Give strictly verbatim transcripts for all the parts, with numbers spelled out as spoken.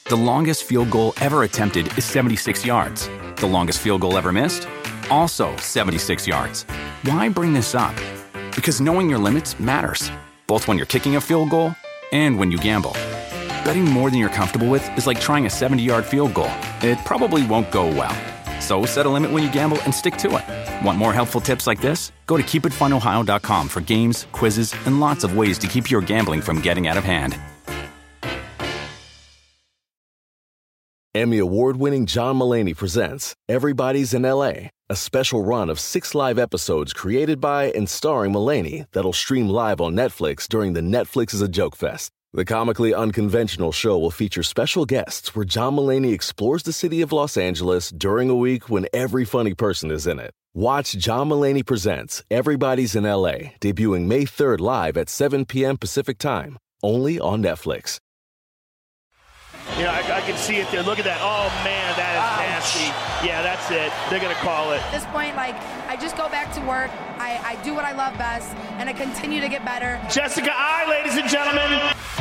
The longest field goal ever attempted is seventy-six yards. The longest field goal ever missed? Also seventy-six yards. Why bring this up? Because knowing your limits matters, both when you're kicking a field goal and when you gamble. Betting more than you're comfortable with is like trying a seventy-yard field goal. It probably won't go well. So set a limit when you gamble and stick to it. Want more helpful tips like this? Go to keep it fun ohio dot com for games, quizzes, and lots of ways to keep your gambling from getting out of hand. Emmy award-winning John Mulaney presents Everybody's in L A, a special run of six live episodes created by and starring Mulaney that'll stream live on Netflix during the Netflix is a Joke Fest. The comically unconventional show will feature special guests where John Mulaney explores the city of Los Angeles during a week when every funny person is in it. Watch John Mulaney Presents Everybody's in L A, debuting May third live at seven p.m. Pacific Time, only on Netflix. You know, I, I can see it there. Look at that. Oh, man, that is Ouch. nasty. Yeah, that's it. They're going to call it. At this point, like, I just go back to work. I, I do what I love best, and I continue to get better. Jessica Eye, ladies and gentlemen.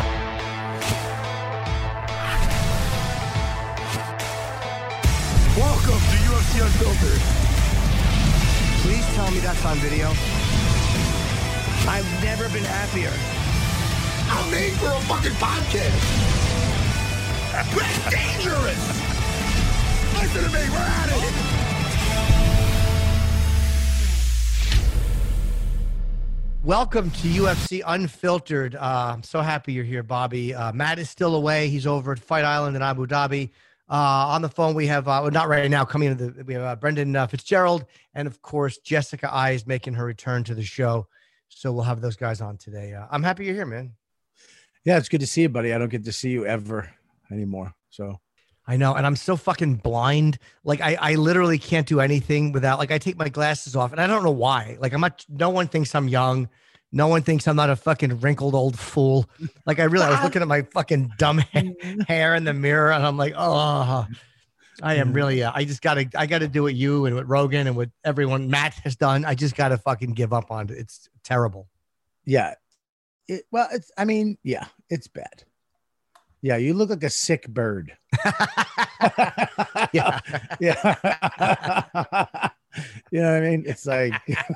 Welcome to U F C Unfiltered. Please tell me that's on video. I've never been happier. I'm made for a fucking podcast. We're dangerous. Listen to me. We're at it. Welcome to U F C Unfiltered. Uh, I'm so happy you're here, Bobby. Uh, Matt is still away. He's over at Fight Island in Abu Dhabi. Uh, on the phone, we have, uh, well, not right now, coming into the, we have uh, Brendan uh, Fitzgerald. And of course, Jessica Eye is making her return to the show. So we'll have those guys on today. Uh, I'm happy you're here, man. Yeah, it's good to see you, buddy. I don't get to see you ever anymore. So I know. And I'm so fucking blind. Like I, I literally can't do anything without, like I take my glasses off and I don't know why. Like I'm not, no one thinks I'm young. No one thinks I'm not a fucking wrinkled old fool. Like I really, I was looking at my fucking dumb hair in the mirror and I'm like, oh, I am really, uh, I just gotta, I gotta do what you and what Rogan and what everyone, Matt has done. I just gotta fucking give up on it. It's terrible. Yeah. It, well, it's, I mean, yeah, it's bad. Yeah. You look like a sick bird. Yeah. Yeah. You know what I mean? It's like,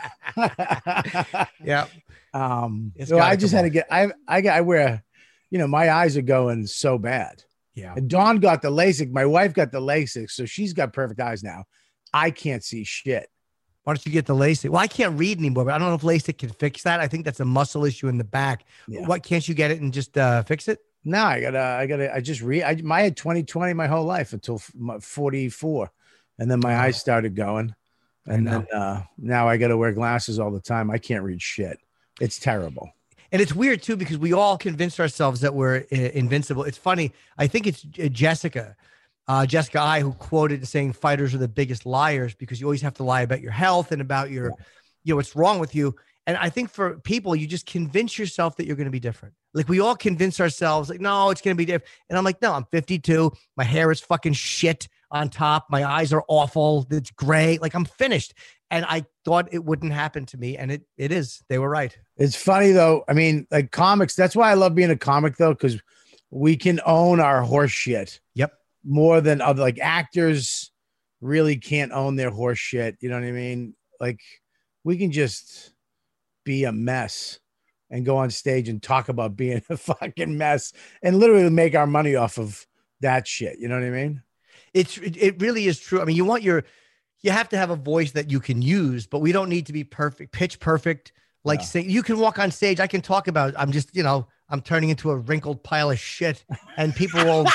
yeah. Um, so I just had to get, I, I got, I wear, you know, my eyes are going so bad. Yeah. And Dawn got the LASIK. My wife got the LASIK. So she's got perfect eyes now. I can't see shit. Why don't you get the LASIK? Well, I can't read anymore, but I don't know if LASIK can fix that. I think that's a muscle issue in the back. Yeah. What, can't you get it and just uh, fix it? No, I gotta, I gotta, I just read, I, I had twenty twenty my whole life until forty-four. And then my eyes started going. And then uh, now I got to wear glasses all the time. I can't read shit. It's terrible. And it's weird, too, because we all convinced ourselves that we're uh, invincible. It's funny. I think it's uh, Jessica, uh, Jessica I, who quoted saying fighters are the biggest liars because you always have to lie about your health and about your, yeah. you know, what's wrong with you. And I think for people, you just convince yourself that you're going to be different. Like we all convince ourselves like, no, it's going to be different. And I'm like, no, I'm fifty-two. My hair is fucking shit on top. My eyes are awful. It's gray. Like I'm finished. And I thought it wouldn't happen to me. And it it is. They were right. It's funny though. I mean, like comics, that's why I love being a comic though, because we can own our horse shit. Yep. More than other, like actors really can't own their horse shit. You know what I mean? Like we can just be a mess and go on stage and talk about being a fucking mess and literally make our money off of that shit. You know what I mean? It's, it really is true. I mean, you want your, you have to have a voice that you can use, but we don't need to be perfect, pitch perfect. Like no. Say, you can walk on stage. I can talk about, I'm just, you know, I'm turning into a wrinkled pile of shit and people will,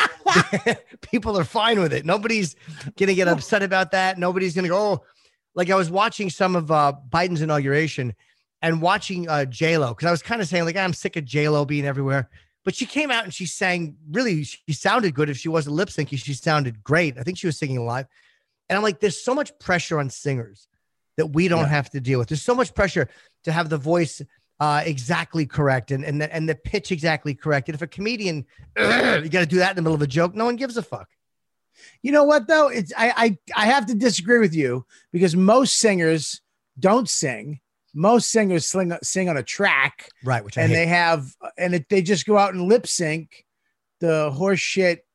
people are fine with it. Nobody's going to get upset about that. Nobody's going to go, oh, like I was watching some of uh, Biden's inauguration and watching uh, J-Lo. Cause I was kind of saying like, I'm sick of J-Lo being everywhere. But she came out and she sang really, she sounded good. If she wasn't lip syncing, she sounded great. I think she was singing live. And I'm like, there's so much pressure on singers that we don't yeah. have to deal with. There's so much pressure to have the voice uh, exactly correct and, and, the, and the pitch exactly correct. And if a comedian, you got to do that in the middle of a joke, no one gives a fuck. You know what, though? It's I, I, I have to disagree with you because most singers don't sing. Most singers sing, sing on a track, right? Which I and hate. they have, and if they just go out and lip sync the horse shit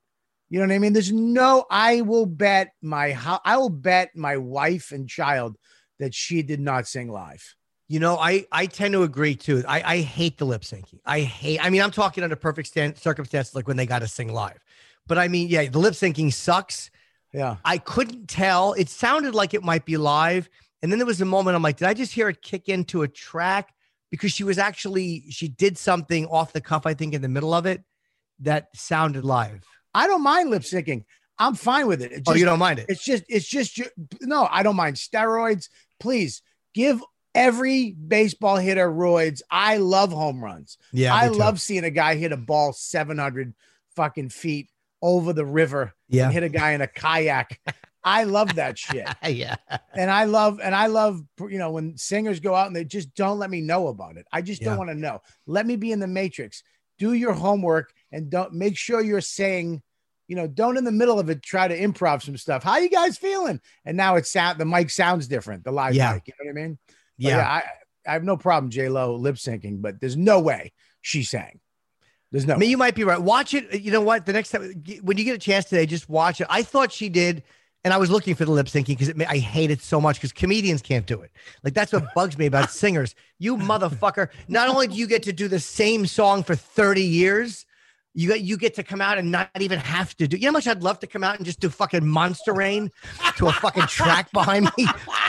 You know what I mean? There's no, I will bet my, ho- I will bet my wife and child that she did not sing live. You know, I, I tend to agree too. I, I hate the lip syncing. I hate, I mean, I'm talking under perfect stand, circumstances, like when they got to sing live. But I mean, yeah, the lip syncing sucks. Yeah. I couldn't tell. It sounded like it might be live. And then there was a moment I'm like, did I just hear it kick into a track? Because she was actually, she did something off the cuff, I think, in the middle of it that sounded live. I don't mind lip syncing. I'm fine with it. It just, oh, you don't mind it? It's just, it's just, no, I don't mind steroids. Please give every baseball hitter roids. I love home runs. Yeah, I love seeing a guy hit a ball seven hundred fucking feet over the river. Yeah, and hit a guy in a kayak. I love that shit. Yeah, and I love, and I love, you know, when singers go out and they just don't let me know about it. I just yeah. don't want to know. Let me be in the matrix. Do your homework and don't make sure you're saying, you know, don't in the middle of it try to improv some stuff. How you guys feeling? And now it's sound, the mic sounds different. The live yeah. mic, you know what I mean? Yeah. yeah I, I have no problem J Lo lip syncing, but there's no way she sang. There's no. I mean, way. you might be right. Watch it. You know what? The next time when you get a chance today, just watch it. I thought she did, and I was looking for the lip syncing because I hate it so much because comedians can't do it. Like that's what bugs me about singers. You motherfucker! Not only do you get to do the same song for thirty years, you got you get to come out and not even have to do. You know how much I'd love to come out and just do fucking Monster Rain to a fucking track behind me.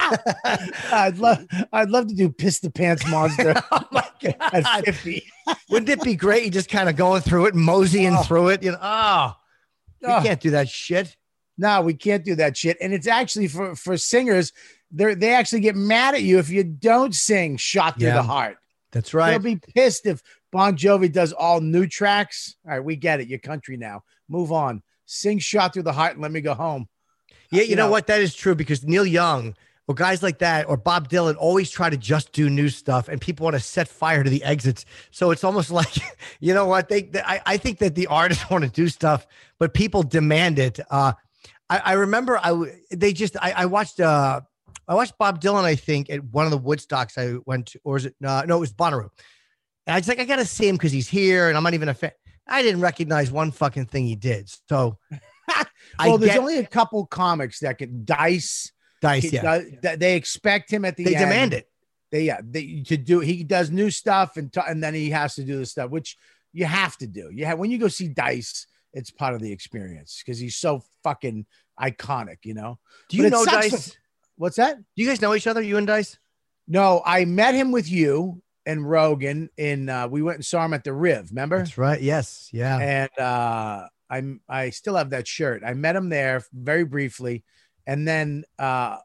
I'd love, I'd love to do Piss the Pants Monster. Oh my God. At fifty. Wouldn't it be great? You just kind of going through it, moseying oh. through it. You know, oh, we oh. can't do that shit. No, we can't do that shit. And it's actually for for singers, they they actually get mad at you if you don't sing "Shot Through yeah. the Heart." That's right. They'll be pissed if Bon Jovi does all new tracks. All right, we get it. You're country now. Move on. Sing "Shot Through the Heart" and let me go home. Yeah, you, you know, know what? That is true because Neil Young or guys like that or Bob Dylan always try to just do new stuff and people want to set fire to the exits. So it's almost like, you know what? They, they I, I think that the artists want to do stuff, but people demand it. Uh, I, I remember I they just I, I watched uh I watched Bob Dylan, I think, at one of the Woodstocks I went to, or is it uh, no, it was Bonnaroo. And I was like, I gotta see him because he's here, and I'm not even a fan. I didn't recognize one fucking thing he did. So well, I there's get, only a couple comics that can dice. Dice, he, yeah. Does, they expect him at the they end. demand it. They yeah, they to do he does new stuff and t- and then he has to do the stuff, which you have to do. You have when you go see Dice, it's part of the experience because he's so fucking iconic, you know. Do you but know Dice? For, what's that? Do you guys know each other, you and Dice? No, I met him with you and Rogan in uh we went and saw him at the Riv, remember? That's right. Yes. Yeah. And uh I'm I still have that shirt. I met him there very briefly, and then uh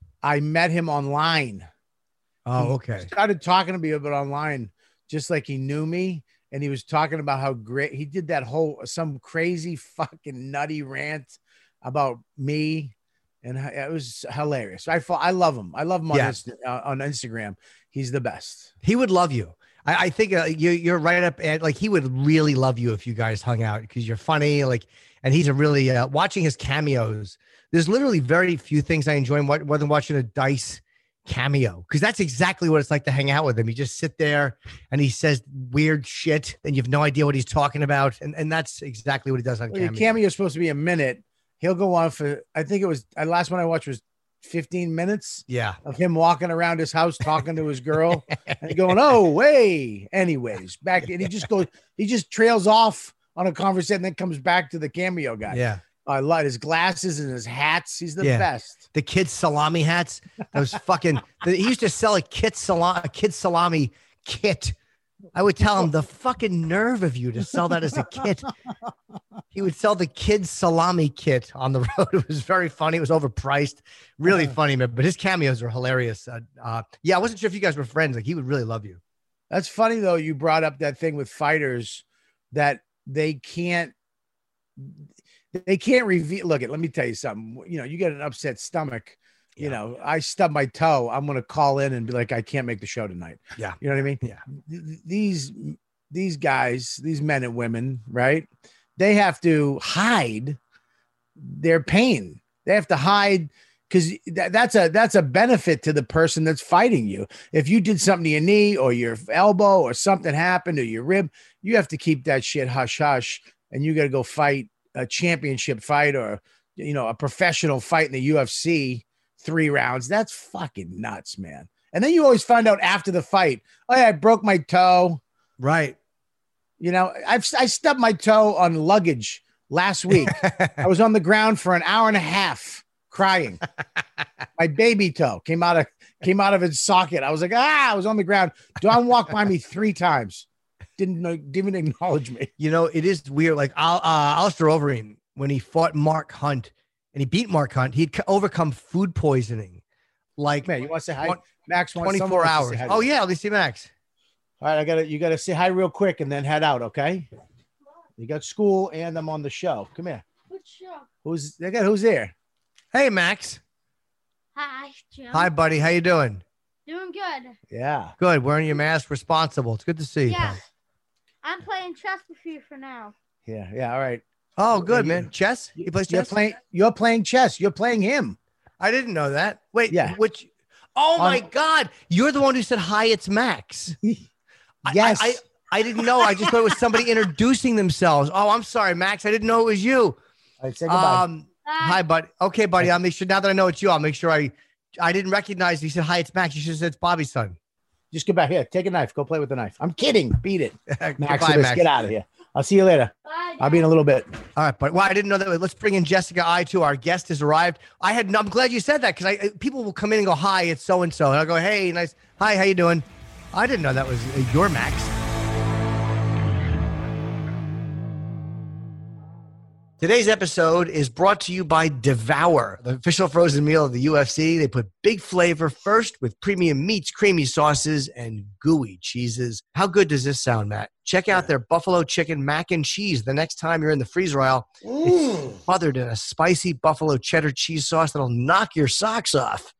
I met him online. Oh, okay. He started talking to me about online, just like he knew me. And he was talking about how great he did that whole, some crazy fucking nutty rant about me. And it was hilarious. I I love him. I love him on, yeah. Insta, uh, on Instagram. He's the best. He would love you. I, I think uh, you, you're right up at like, he would really love you if you guys hung out because you're funny. Like, and he's a really, uh, watching his cameos. There's literally very few things I enjoy more than watching a Dice cameo because that's exactly what it's like to hang out with him. You just sit there and he says weird shit and you have no idea what he's talking about. And, and that's exactly what he does on well, cameo. The cameo is supposed to be a minute. He'll go on for, I think it was, the last one I watched was fifteen minutes yeah. of him walking around his house, talking to his girl and going, oh, way. Anyways, back. And he just goes, he just trails off on a conversation and then comes back to the cameo guy. Yeah. I love his glasses and his hats. He's the yeah. best. The kids salami hats. Those fucking. The, he used to sell a kid salami, a kid salami kit. I would tell him the fucking nerve of you to sell that as a kit. He would sell the kids salami kit on the road. It was very funny. It was overpriced. Really uh, funny, man. But his cameos are hilarious. Uh, uh, yeah, I wasn't sure if you guys were friends. Like he would really love you. That's funny though. You brought up that thing with fighters that they can't. They can't reveal. Look, at let me tell you something. You know, you get an upset stomach. You yeah. know, I stub my toe. I'm going to call in and be like, I can't make the show tonight. Yeah, you know what I mean. Yeah. These these guys, these men and women, right? They have to hide their pain. They have to hide because that, that's a that's a benefit to the person that's fighting you. If you did something to your knee or your elbow or something happened to your rib, you have to keep that shit hush hush, and you got to go fight a championship fight or, you know, a professional fight in the U F C, three rounds. That's fucking nuts, man. And then you always find out after the fight, oh yeah, I broke my toe. Right. You know, I've I stubbed my toe on luggage last week. I was on the ground for an hour and a half crying. My baby toe came out of came out of its socket. I was like, ah, I was on the ground. Don walked by me three times. Didn't know, didn't acknowledge me. You know, it is weird. Like uh, Alistair Overeem, when he fought Mark Hunt and he beat Mark Hunt, he'd c- overcome food poisoning. Like, man, you want to say hi? One, Max wants twenty-four hours. Oh yeah, let me see Max. All right, I gotta you gotta say hi real quick and then head out, okay? You got school and I'm on the show. Come here. What show? Who's they got who's there? Hey Max. Hi, Jim. Hi, buddy. How you doing? Doing good. Yeah. Good. Wearing your mask, responsible. It's good to see you. Yeah. I'm playing chess with you for now. Yeah, yeah. All right. Oh, good, you, man. Chess? He plays you're chess? Playing, you're playing chess. You're playing him. I didn't know that. Wait, yeah. Which? Oh, On, my God. You're the one who said, hi, it's Max. Yes. I, I, I didn't know. I just thought it was somebody introducing themselves. Oh, I'm sorry, Max. I didn't know it was you. All right, say goodbye. Um, hi, buddy. Okay, buddy. I'll make sure now that I know it's you, I'll make sure I I didn't recognize. He said, hi, it's Max. You should have said it's Bobby's son. Just get back here. Take a knife. Go play with the knife. I'm kidding. Beat it. Max, Goodbye, Max. Get out of here. I'll see you later. Bye, I'll be in a little bit. All right, but well, I didn't know that. Let's bring in Jessica I too. Our guest has arrived. I had. I'm glad you said that because I people will come in and go, hi, it's so and so, and I'll go, hey, nice. Hi, how you doing? I didn't know that was uh, your Max. Today's episode is brought to you by Devour, the official frozen meal of the U F C. They put big flavor first with premium meats, creamy sauces, and gooey cheeses. How good does this sound, Matt? Check out their buffalo chicken mac and cheese the next time you're in the freezer aisle. It's smothered in a spicy buffalo cheddar cheese sauce that'll knock your socks off.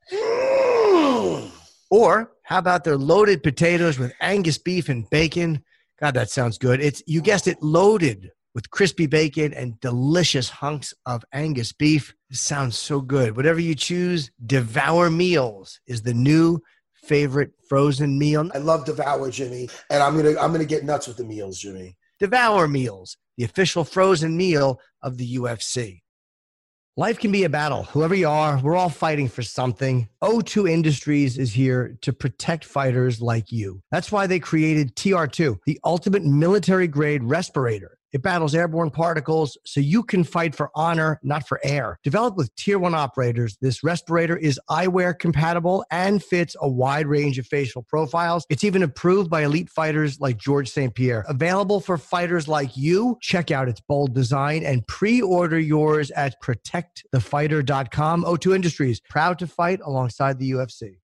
Or how about their loaded potatoes with Angus beef and bacon? God, that sounds good. It's, you guessed it, loaded with crispy bacon and delicious hunks of Angus beef. It sounds so good. Whatever you choose, Devour Meals is the new favorite frozen meal. I love Devour, Jimmy, and I'm gonna I'm gonna get nuts with the meals, Jimmy. Devour Meals, the official frozen meal of the U F C. Life can be a battle. Whoever you are, we're all fighting for something. O two Industries is here to protect fighters like you. That's why they created T R two, the ultimate military-grade respirator. It battles airborne particles so you can fight for honor, not for air. Developed with tier one operators, this respirator is eyewear compatible and fits a wide range of facial profiles. It's even approved by elite fighters like George Saint Pierre. Available for fighters like you. Check out its bold design and pre-order yours at protect the fighter dot com. O two Industries, proud to fight alongside the U F C.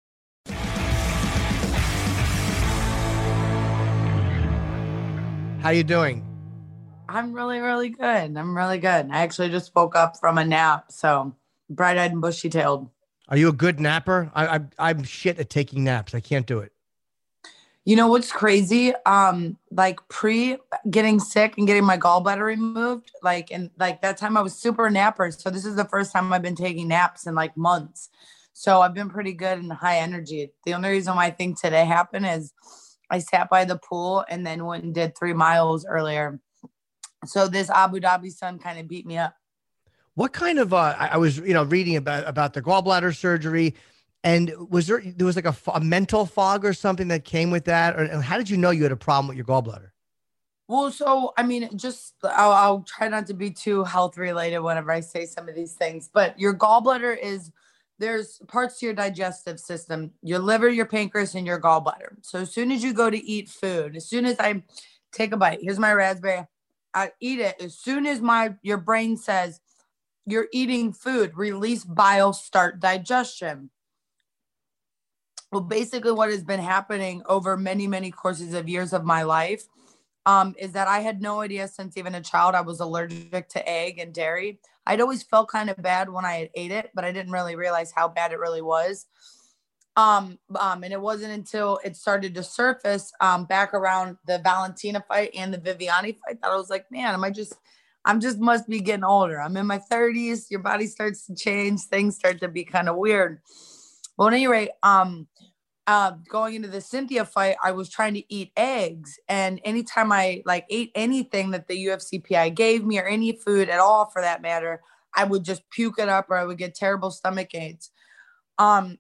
How you doing? I'm really, really good. I'm really good. I actually just woke up from a nap, so bright-eyed and bushy-tailed. Are you a good napper? I, I, I'm shit at taking naps. I can't do it. You know what's crazy? Um, like pre getting sick and getting my gallbladder removed, like and like that time I was super napper. So this is the first time I've been taking naps in like months. So I've been pretty good and high energy. The only reason why I think today happened is I sat by the pool and then went and did three miles earlier. So this Abu Dhabi sun kind of beat me up. What kind of, uh, I I was, you know, reading about, about the gallbladder surgery, and was there, there was like a, a mental fog or something that came with that? Or how did you know you had a problem with your gallbladder? Well, so, I mean, just, I'll, I'll try not to be too health related whenever I say some of these things, but your gallbladder is, there's parts to your digestive system, your liver, your pancreas, and your gallbladder. So as soon as you go to eat food, as soon as I take a bite, here's my raspberry, I eat it. As soon as my your brain says you're eating food, release bile, start digestion. Well, basically what has been happening over many, many courses of years of my life um, is that I had no idea since even a child I was allergic to egg and dairy. I'd always felt kind of bad when I had ate it, but I didn't really realize how bad it really was. Um, um, and it wasn't until it started to surface um, back around the Valentina fight and the Viviani fight that I was like, man, am I just, I'm just must be getting older. I'm in my thirties. Your body starts to change. Things start to be kind of weird. But at any rate, um, uh, going into the Cynthia fight, I was trying to eat eggs. And anytime I like ate anything that the U F C P I gave me or any food at all for that matter, I would just puke it up or I would get terrible stomach aches. Um,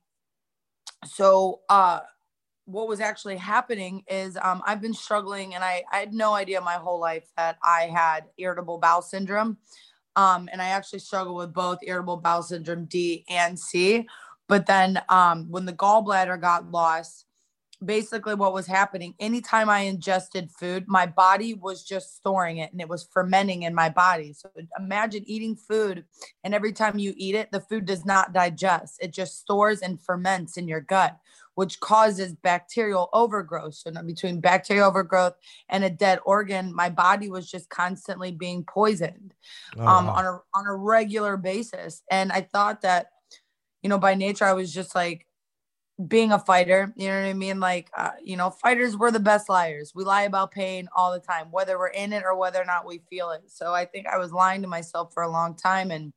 so uh, what was actually happening is um, I've been struggling and I, I had no idea my whole life that I had irritable bowel syndrome. Um, and I actually struggle with both irritable bowel syndrome D and C. But then um, when the gallbladder got lost, basically what was happening, anytime I ingested food, my body was just storing it and it was fermenting in my body. So imagine eating food and every time you eat it, the food does not digest. It just stores and ferments in your gut, which causes bacterial overgrowth. So between bacterial overgrowth and a dead organ, my body was just constantly being poisoned oh, um, wow. on a on a regular basis. And I thought that, you know, by nature, I was just like being a fighter, you know what I mean? Like, uh, you know, fighters, we're the best liars. We lie about pain all the time, whether we're in it or whether or not we feel it. So I think I was lying to myself for a long time. And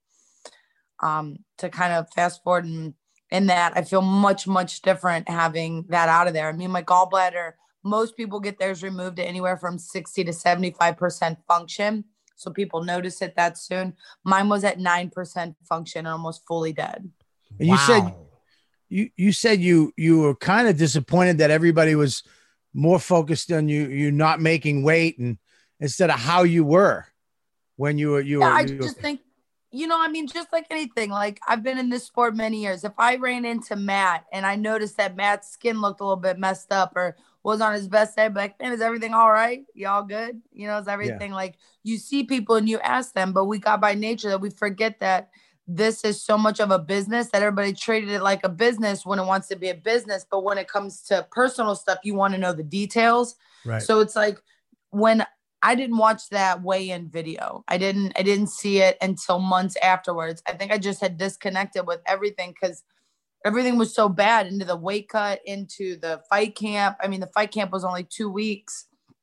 um, to kind of fast forward and in that, I feel much, much different having that out of there. I mean, my gallbladder, most people get theirs removed at anywhere from sixty to seventy-five percent function. So people notice it that soon. Mine was at nine percent function and almost fully dead. And wow. you said you you said you you were kind of disappointed that everybody was more focused on you you not making weight and instead of how you were when you were you yeah, were. I you just were... think, you know, I mean, just like anything, like I've been in this sport many years. If I ran into Matt and I noticed that Matt's skin looked a little bit messed up or was on his best day, I'd be like, man, is everything all right? Y'all good? You know, is everything yeah. like you see people and you ask them, but we got by nature that we forget that this is so much of a business that everybody treated it like a business when it wants to be a business. But when it comes to personal stuff, you want to know the details. Right. So it's like when I didn't watch that weigh-in video, I didn't, I didn't see it until months afterwards. I think I just had disconnected with everything because everything was so bad into the weight cut, into the fight camp. I mean, the fight camp was only two weeks.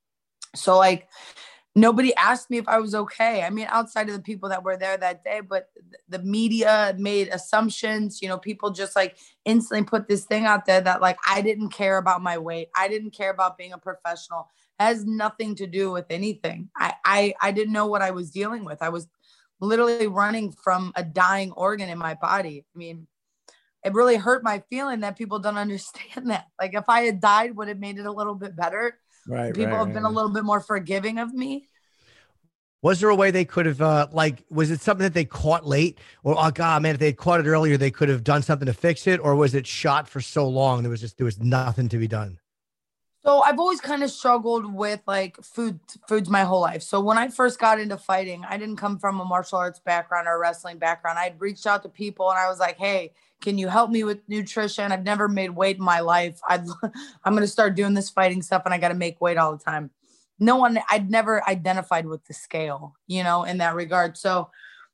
So like, nobody asked me if I was okay. I mean, outside of the people that were there that day, but the media made assumptions, you know, people just like instantly put this thing out there that like, I didn't care about my weight. I didn't care about being a professional. It has nothing to do with anything. I, I, I didn't know what I was dealing with. I was literally running from a dying organ in my body. I mean, it really hurt my feeling that people don't understand that. Like if I had died, would have made it a little bit better. Right. People right, have right, been right. a little bit more forgiving of me. Was there a way they could have, uh, like, was it something that they caught late? Or, oh, God, man, if they had caught it earlier, they could have done something to fix it? Or was it shot for so long, there was just, there was nothing to be done? So I've always kind of struggled with, like, food, foods my whole life. So when I first got into fighting, I didn't come from a martial arts background or a wrestling background. I'd reached out to people and I was like, hey, can you help me with nutrition? I've never made weight in my life. I'd, I'm going to start doing this fighting stuff and I got to make weight all the time. No one, I'd never identified with the scale, you know, in that regard. So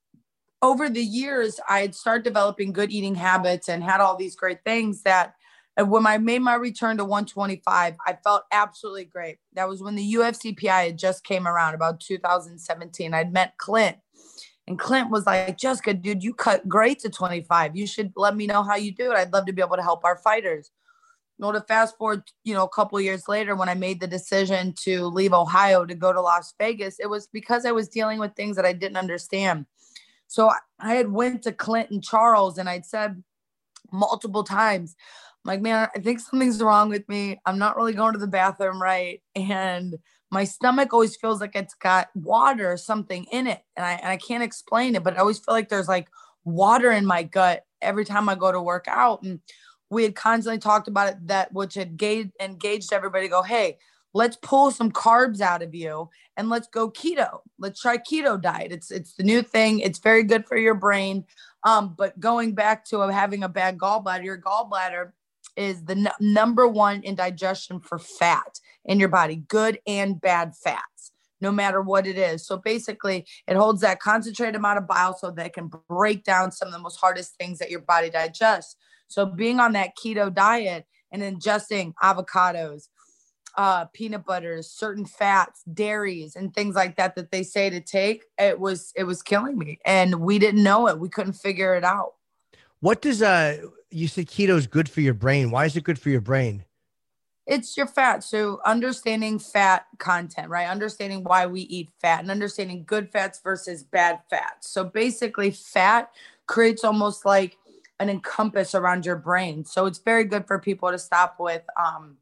over the years, I had started developing good eating habits and had all these great things that when I made my return to one twenty-five, I felt absolutely great. That was when the U F C P I had just came around about two thousand seventeen. I'd met Clint and Clint was like, Jessica, dude, you cut great to twenty-five. You should let me know how you do it. I'd love to be able to help our fighters. Well, to fast forward, you know, a couple of years later, when I made the decision to leave Ohio to go to Las Vegas, it was because I was dealing with things that I didn't understand. So I had went to Clint and Charles and I'd said multiple times, I'm like, man, I think something's wrong with me. I'm not really going to the bathroom right. And my stomach always feels like it's got water or something in it. And I, and I can't explain it, but I always feel like there's like water in my gut every time I go to work out. And we had constantly talked about it, that which had engaged, engaged everybody to go, hey, let's pull some carbs out of you and let's go keto. Let's try keto diet. It's it's the new thing. It's very good for your brain. Um, but going back to having a bad gallbladder, your gallbladder is the n- number one in digestion for fat in your body, good and bad fats, no matter what it is. So basically it holds that concentrated amount of bile so that it can break down some of the most hardest things that your body digests. So being on that keto diet and ingesting avocados, uh, peanut butters, certain fats, dairies, and things like that, that they say to take, it was, it was killing me. And we didn't know it. We couldn't figure it out. What does uh you said keto is good for your brain? Why is it good for your brain? It's your fat. So understanding fat content, right? Understanding why we eat fat and understanding good fats versus bad fats. So basically fat creates almost like an encompass around your brain. So it's very good for people to stop with um,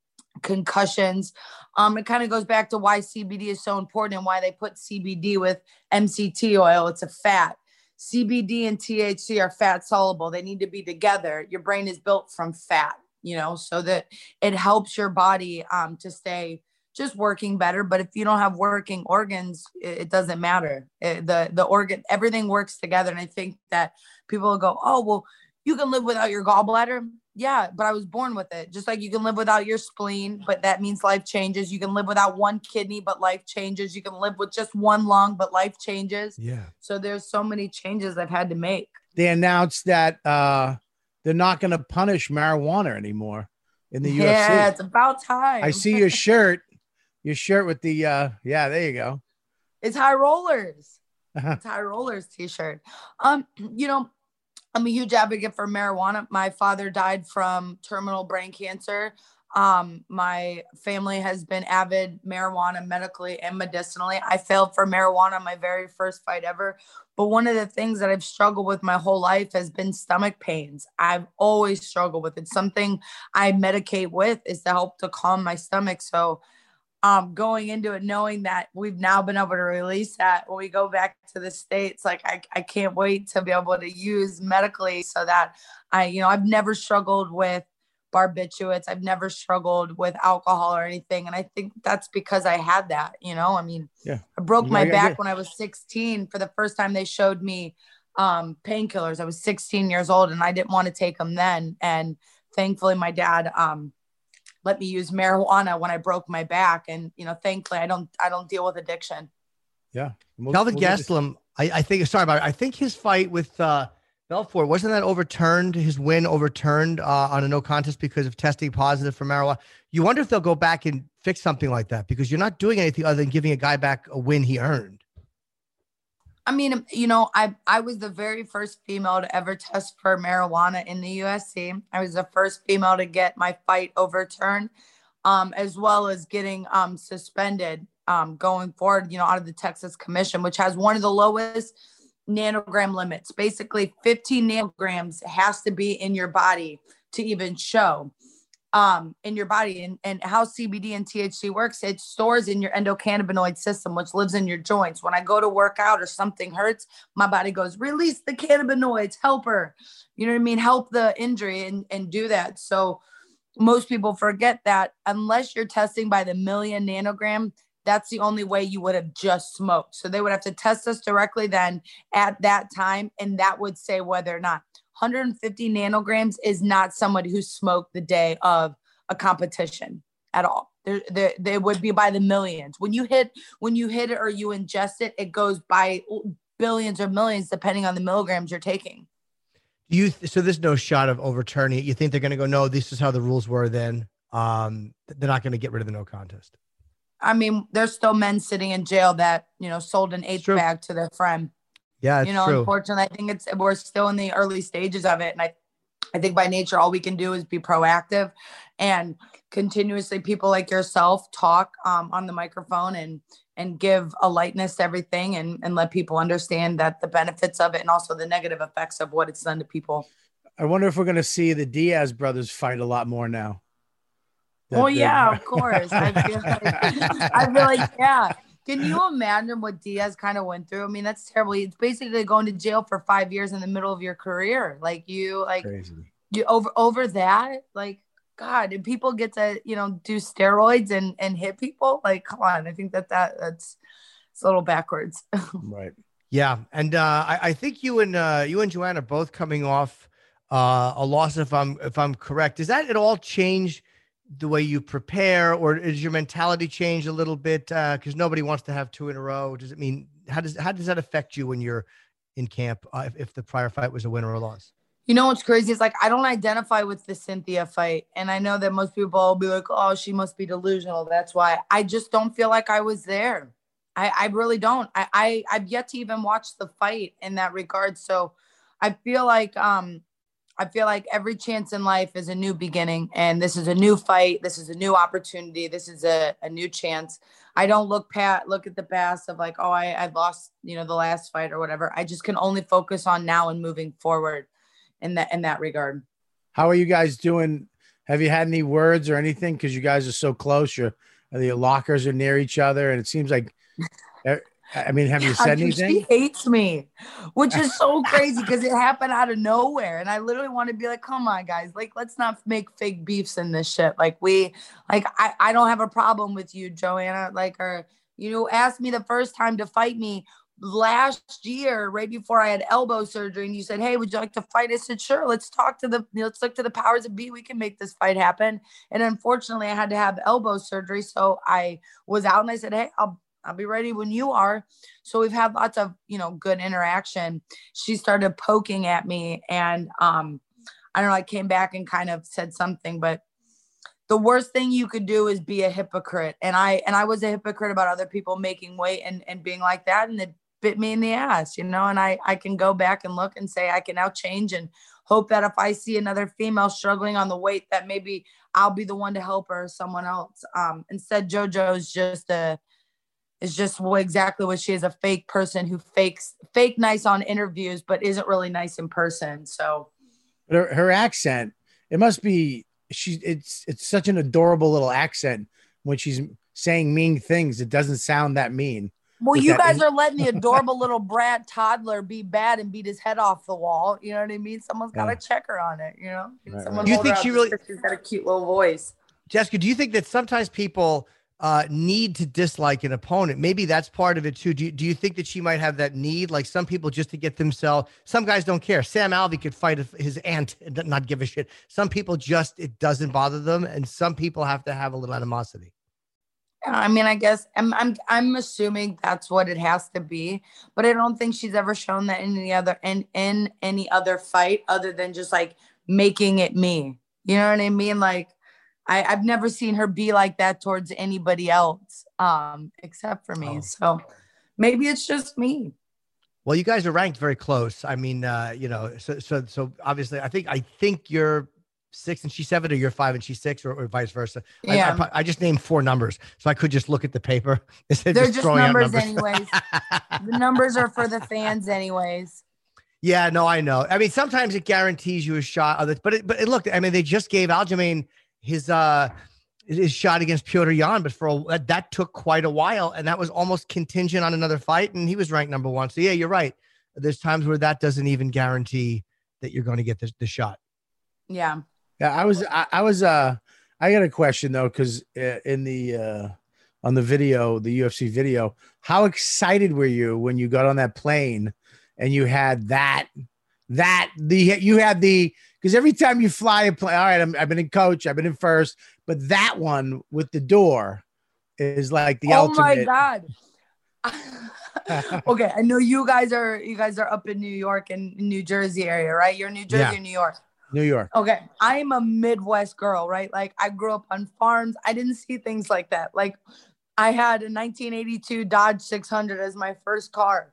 concussions. Um, it kind of goes back to why C B D is so important and why they put C B D with M C T oil. It's a fat. C B D and T H C are fat soluble. They need to be together. Your brain is built from fat, you know, so that it helps your body um, to stay just working better. But if you don't have working organs, it, it doesn't matter. It, the, the organ, everything works together. And I think that people will go, oh, well, you can live without your gallbladder. Yeah, but I was born with it. Just like you can live without your spleen, but that means life changes. You can live without one kidney, but life changes. You can live with just one lung, but life changes. Yeah. So there's so many changes I've had to make. They announced that uh, they're not going to punish marijuana anymore in the yeah, U F C. Yeah, it's about time. I see your shirt, your shirt with the, uh, yeah, there you go. It's High Rollers. Uh-huh. It's High Rollers t-shirt. Um, you know, I'm a huge advocate for marijuana. My father died from terminal brain cancer. Um, my family has been avid marijuana medically and medicinally. I failed for marijuana my very first fight ever. But one of the things that I've struggled with my whole life has been stomach pains. I've always struggled with it. Something I medicate with is to help to calm my stomach. So um, going into it, knowing that we've now been able to release that when we go back to the States, like I, I can't wait to be able to use medically so that I, you know, I've never struggled with barbiturates. I've never struggled with alcohol or anything. And I think that's because I had that, you know, I mean, yeah. I broke my yeah, back yeah. when I was sixteen. For the first time they showed me um, painkillers. I was sixteen years old and I didn't want to take them then. And thankfully my dad um, let me use marijuana when I broke my back. And, you know, thankfully I don't, I don't deal with addiction. Yeah. We'll, Calvin we'll Gastelum, I, I think, sorry about it. I think his fight with uh, Belfort, wasn't that overturned, his win overturned uh, on a no contest because of testing positive for marijuana? You wonder if they'll go back and fix something like that because you're not doing anything other than giving a guy back a win he earned. I mean, you know, I, I was the very first female to ever test for marijuana in the U F C. I was the first female to get my fight overturned, um, as well as getting um, suspended um, going forward, you know, out of the Texas Commission, which has one of the lowest nanogram limits. Basically fifteen nanograms has to be in your body to even show um, in your body. And, and how C B D and T H C works, it stores in your endocannabinoid system, which lives in your joints. When I go to work out or something hurts, my body goes, release the cannabinoids, help her, you know what I mean? Help the injury and, and do that. So most people forget that unless you're testing by the million nanogram, that's the only way you would have just smoked. So they would have to test us directly then at that time. And that would say whether or not one hundred fifty nanograms is not somebody who smoked the day of a competition at all. There, there, they would be by the millions. When you hit, when you hit it or you ingest it, it goes by billions or millions, depending on the milligrams you're taking. You so there's no shot of overturning it. You think they're going to go, no, this is how the rules were then. Um, they're not going to get rid of the no contest. I mean, there's still men sitting in jail that, you know, sold an eighth bag to their friend. Yeah, it's you know, true. Unfortunately, I think it's, we're still in the early stages of it. And I, I think by nature, all we can do is be proactive and continuously people like yourself talk um, on the microphone and, and give a lightness to everything and, and let people understand that the benefits of it and also the negative effects of what it's done to people. I wonder if we're going to see the Diaz brothers fight a lot more now. Well, yeah, of course. I feel like, I feel like, yeah. Can you imagine what Diaz kind of went through? I mean, that's terrible. It's basically going to jail for five years in the middle of your career. Like you, like Crazy. you over, over that, like, God, and people get to, you know, do steroids and, and hit people. Like, come on. I think that, that that's it's a little backwards. Right. Yeah. And uh, I, I think you and uh, you and Joanne are both coming off uh, a loss. If I'm, if I'm correct, does that at all change the way you prepare, or is your mentality change a little bit? Uh, cause nobody wants to have two in a row. Does it mean, how does, how does that affect you when you're in camp? Uh, if, if the prior fight was a win or a loss? You know, what's crazy is like, I don't identify with the Cynthia fight. And I know that most people will be like, oh, she must be delusional. That's why. I just don't feel like I was there. I, I really don't. I, I, I've yet to even watch the fight in that regard. So I feel like, um, I feel like every chance in life is a new beginning, and this is a new fight. This is a new opportunity. This is a, a new chance. I don't look pat look at the past of like, oh, I, I lost, you know, the last fight or whatever. I just can only focus on now and moving forward in that in that regard. How are you guys doing? Have you had any words or anything? Because you guys are so close. Your the lockers are near each other, and it seems like. I mean, have you said Dude, anything? She hates me, which is so crazy because it happened out of nowhere. And I literally want to be like, come on, guys. Like, let's not make fake beefs in this shit. Like, we, like, I, I don't have a problem with you, Joanna. Like, or, you know, asked me the first time to fight me last year, right before I had elbow surgery. And you said, hey, would you like to fight? I said, sure. Let's talk to the, let's look to the powers that be. We can make this fight happen. And unfortunately, I had to have elbow surgery. So I was out and I said, hey, I'll, I'll be ready when you are. So we've had lots of, you know, good interaction. She started poking at me and um, I don't know, I came back and kind of said something, but the worst thing you could do is be a hypocrite. And I, and I was a hypocrite about other people making weight and, and being like that. And it bit me in the ass, you know, and I, I can go back and look and say, I can now change and hope that if I see another female struggling on the weight, that maybe I'll be the one to help her or someone else. Um, instead, JoJo's just a, is just well, exactly what she is, a fake person who fakes fake nice on interviews, but isn't really nice in person. So her, her accent, it must be, she, it's, it's such an adorable little accent when she's saying mean things. It doesn't sound that mean. Well, you guys in- are letting the adorable little brat toddler be bad and beat his head off the wall. You know what I mean? Someone's got to yeah. check her on it, you know? Right, Someone right. Do you think she really, she's got a cute little voice. Jessica, do you think that sometimes people uh, need to dislike an opponent? Maybe that's part of it too. Do you, do you think that she might have that need? Like some people just to get themselves, some guys don't care. Sam Alvey could fight his aunt and not give a shit. Some people just, it doesn't bother them. And some people have to have a little animosity. I mean, I guess I'm, I'm, I'm assuming that's what it has to be, but I don't think she's ever shown that in any other, in, in any other fight other than just like making it me. You know what I mean? Like, I, I've never seen her be like that towards anybody else, um, except for me. Oh. So maybe it's just me. Well, you guys are ranked very close. I mean, uh, you know, so, so, so obviously I think, I think you're six and she's seven, or you're five and she's six, or, or vice versa. Yeah. I, I, I just named four numbers, so I could just look at the paper. They're just, just numbers, numbers anyways. The numbers are for the fans anyways. Yeah, no, I know. I mean, sometimes it guarantees you a shot, but it, but it, look, I mean, they just gave Aljamain his uh his shot against Petr Yan, but for a, that, that took quite a while, and that was almost contingent on another fight, and he was ranked number one. So yeah, you're right. There's times where that doesn't even guarantee that you're going to get the, the shot. Yeah. Yeah, I was I, I was uh I got a question though, because uh, in the uh on the video, the U F C video, how excited were you when you got on that plane and you had that that the you had the because every time you fly a plane, all right, I'm, I've been in coach, I've been in first, but that one with the door is like the oh ultimate. Oh my God. Okay, I know you guys are you guys are up in New York and New Jersey area, right? You're in New Jersey Yeah. or New York? New York. Okay, I'm a Midwest girl, right? Like I grew up on farms. I didn't see things like that. Like I had a nineteen eighty-two Dodge six hundred as my first car.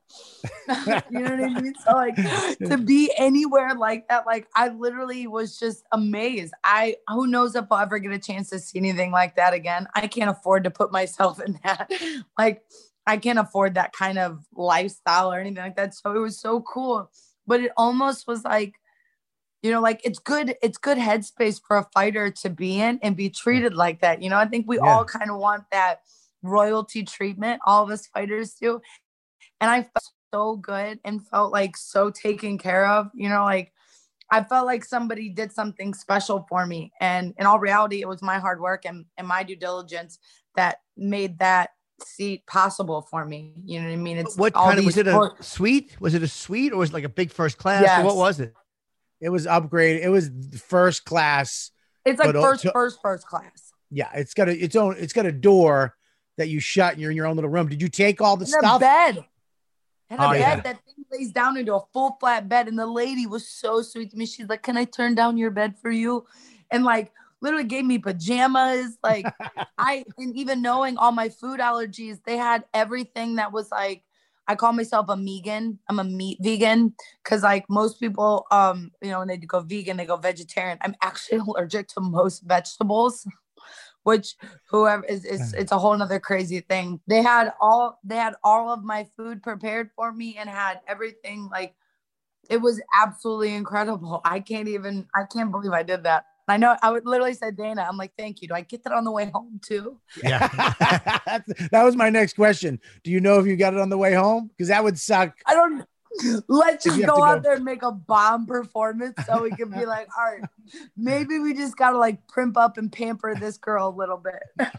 You know what I mean? So like to be anywhere like that, like I literally was just amazed. I, who knows if I'll ever get a chance to see anything like that again. I can't afford to put myself in that. Like I can't afford that kind of lifestyle or anything like that. So it was so cool, but it almost was like, you know, like it's good, it's good headspace for a fighter to be in and be treated like that. You know, I think we Yeah. all kind of want that royalty treatment. All of us fighters do. And I felt so good and felt like so taken care of, you know, like I felt like somebody did something special for me. And in all reality, it was my hard work and, and my due diligence that made that seat possible for me. You know what I mean? It's What all kind of, was these it a sport- suite? Was it a suite or was it like a big first class? Yes. Or what was it? It was upgraded. It was first class. It's like but first, also- first, first class. Yeah, it's got a its own. It's got a door that you shut, and you're in your own little room. Did you take all the And stuff? a bed. And a Oh, bed yeah. that thing lays down into a full flat bed. And the lady was so sweet to me. She's like, can I turn down your bed for you? And like literally gave me pajamas. Like I, and even knowing all my food allergies, they had everything that was like, I call myself a vegan. I'm a meat vegan because like most people, um, you know, when they go vegan, they go vegetarian. I'm actually allergic to most vegetables, which whoever is, is it's a whole nother crazy thing. They had all they had all of my food prepared for me and had everything like it was absolutely incredible. I can't even I can't believe I did that. I know I would literally say, Dana, I'm like, thank you. Do I get that on the way home too? Yeah. That was my next question. Do you know if you got it on the way home? Because that would suck. I don't Let's just go out go. there and make a bomb performance so we can be like, all right, maybe we just got to like primp up and pamper this girl a little bit.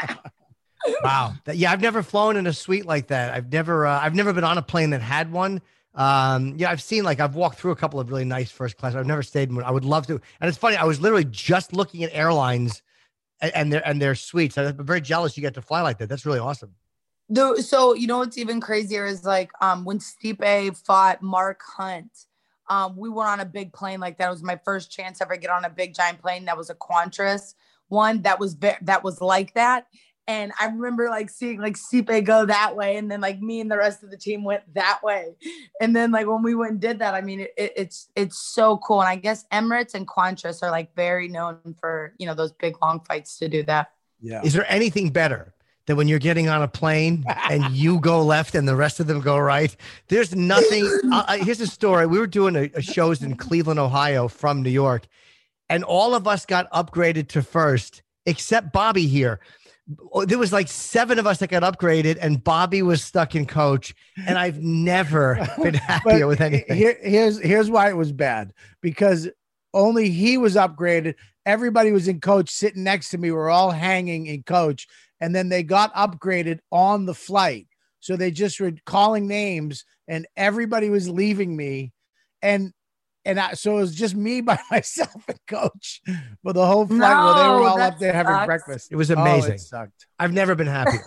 Wow. Yeah, I've never flown in a suite like that. I've never, uh, I've never been on a plane that had one. Um, yeah, I've seen like I've walked through a couple of really nice first class. I've never stayed in one. I would love to. And it's funny. I was literally just looking at airlines and, and their and their suites. I'm very jealous you get to fly like that. That's really awesome. The, so you know what's even crazier is like um when Stipe fought Mark Hunt, um we went on a big plane like that. It was my first chance to ever get on a big giant plane. That was a Qantas one that was ve- that was like that. And I remember like seeing like Stipe go that way, and then like me and the rest of the team went that way. And then like when we went and did that, I mean, it, it, it's it's so cool. And I guess Emirates and Qantas are like very known for, you know, those big long fights to do that. Yeah. Is there anything better than when you're getting on a plane and you go left and the rest of them go right? There's nothing. uh, here's a story. We were doing a, a shows in Cleveland, Ohio from New York, and all of us got upgraded to first except Bobby here. There was like seven of us that got upgraded, and Bobby was stuck in coach. And I've never been happier with anything. Here, here's here's why it was bad, because only he was upgraded. Everybody was in coach sitting next to me. We're all hanging in coach, and then they got upgraded on the flight. So they just were calling names, and everybody was leaving me, and. And I, so it was just me by myself and coach for the whole flight No, while they were all that up there having sucks. breakfast. It was amazing. Oh, it sucked. I've never been happier.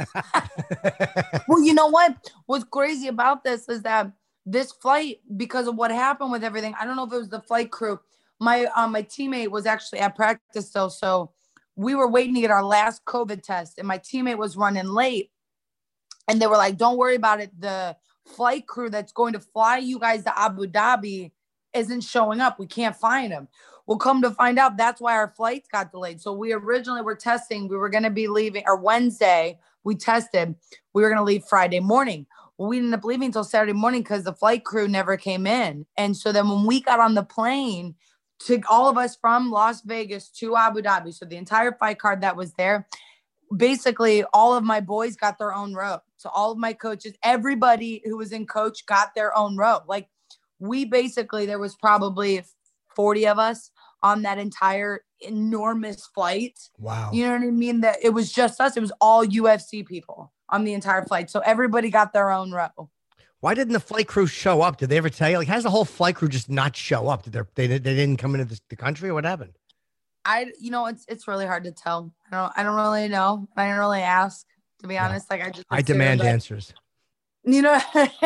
Well, you know what? What's crazy about this is that this flight, because of what happened with everything, I don't know if it was the flight crew. My um, my teammate was actually at practice still, so we were waiting to get our last COVID test, and my teammate was running late, and they were like, "Don't worry about it. The flight crew that's going to fly you guys to Abu Dhabi isn't showing up. We can't find him." Well, come to find out, that's why our flights got delayed. So we originally were testing. We were going to be leaving, or Wednesday, we tested. We were going to leave Friday morning. Well, we ended up leaving until Saturday morning because the flight crew never came in. And so then when we got on the plane, to all of us from Las Vegas to Abu Dhabi, so the entire fight card that was there, basically all of my boys got their own row. So all of my coaches, everybody who was in coach got their own row. Like, we basically, there was probably forty of us on that entire enormous flight. Wow. You know what I mean? That it was just us. It was all U F C people on the entire flight. So everybody got their own row. Why didn't the flight crew show up? Did they ever tell you? Like, how does the whole flight crew just not show up? Did they, they, they didn't come into the, the country, or what happened? I, you know, it's it's really hard to tell. I don't, I don't really know. I didn't really ask, to be honest. Like, I just, I demand like, answers. You know,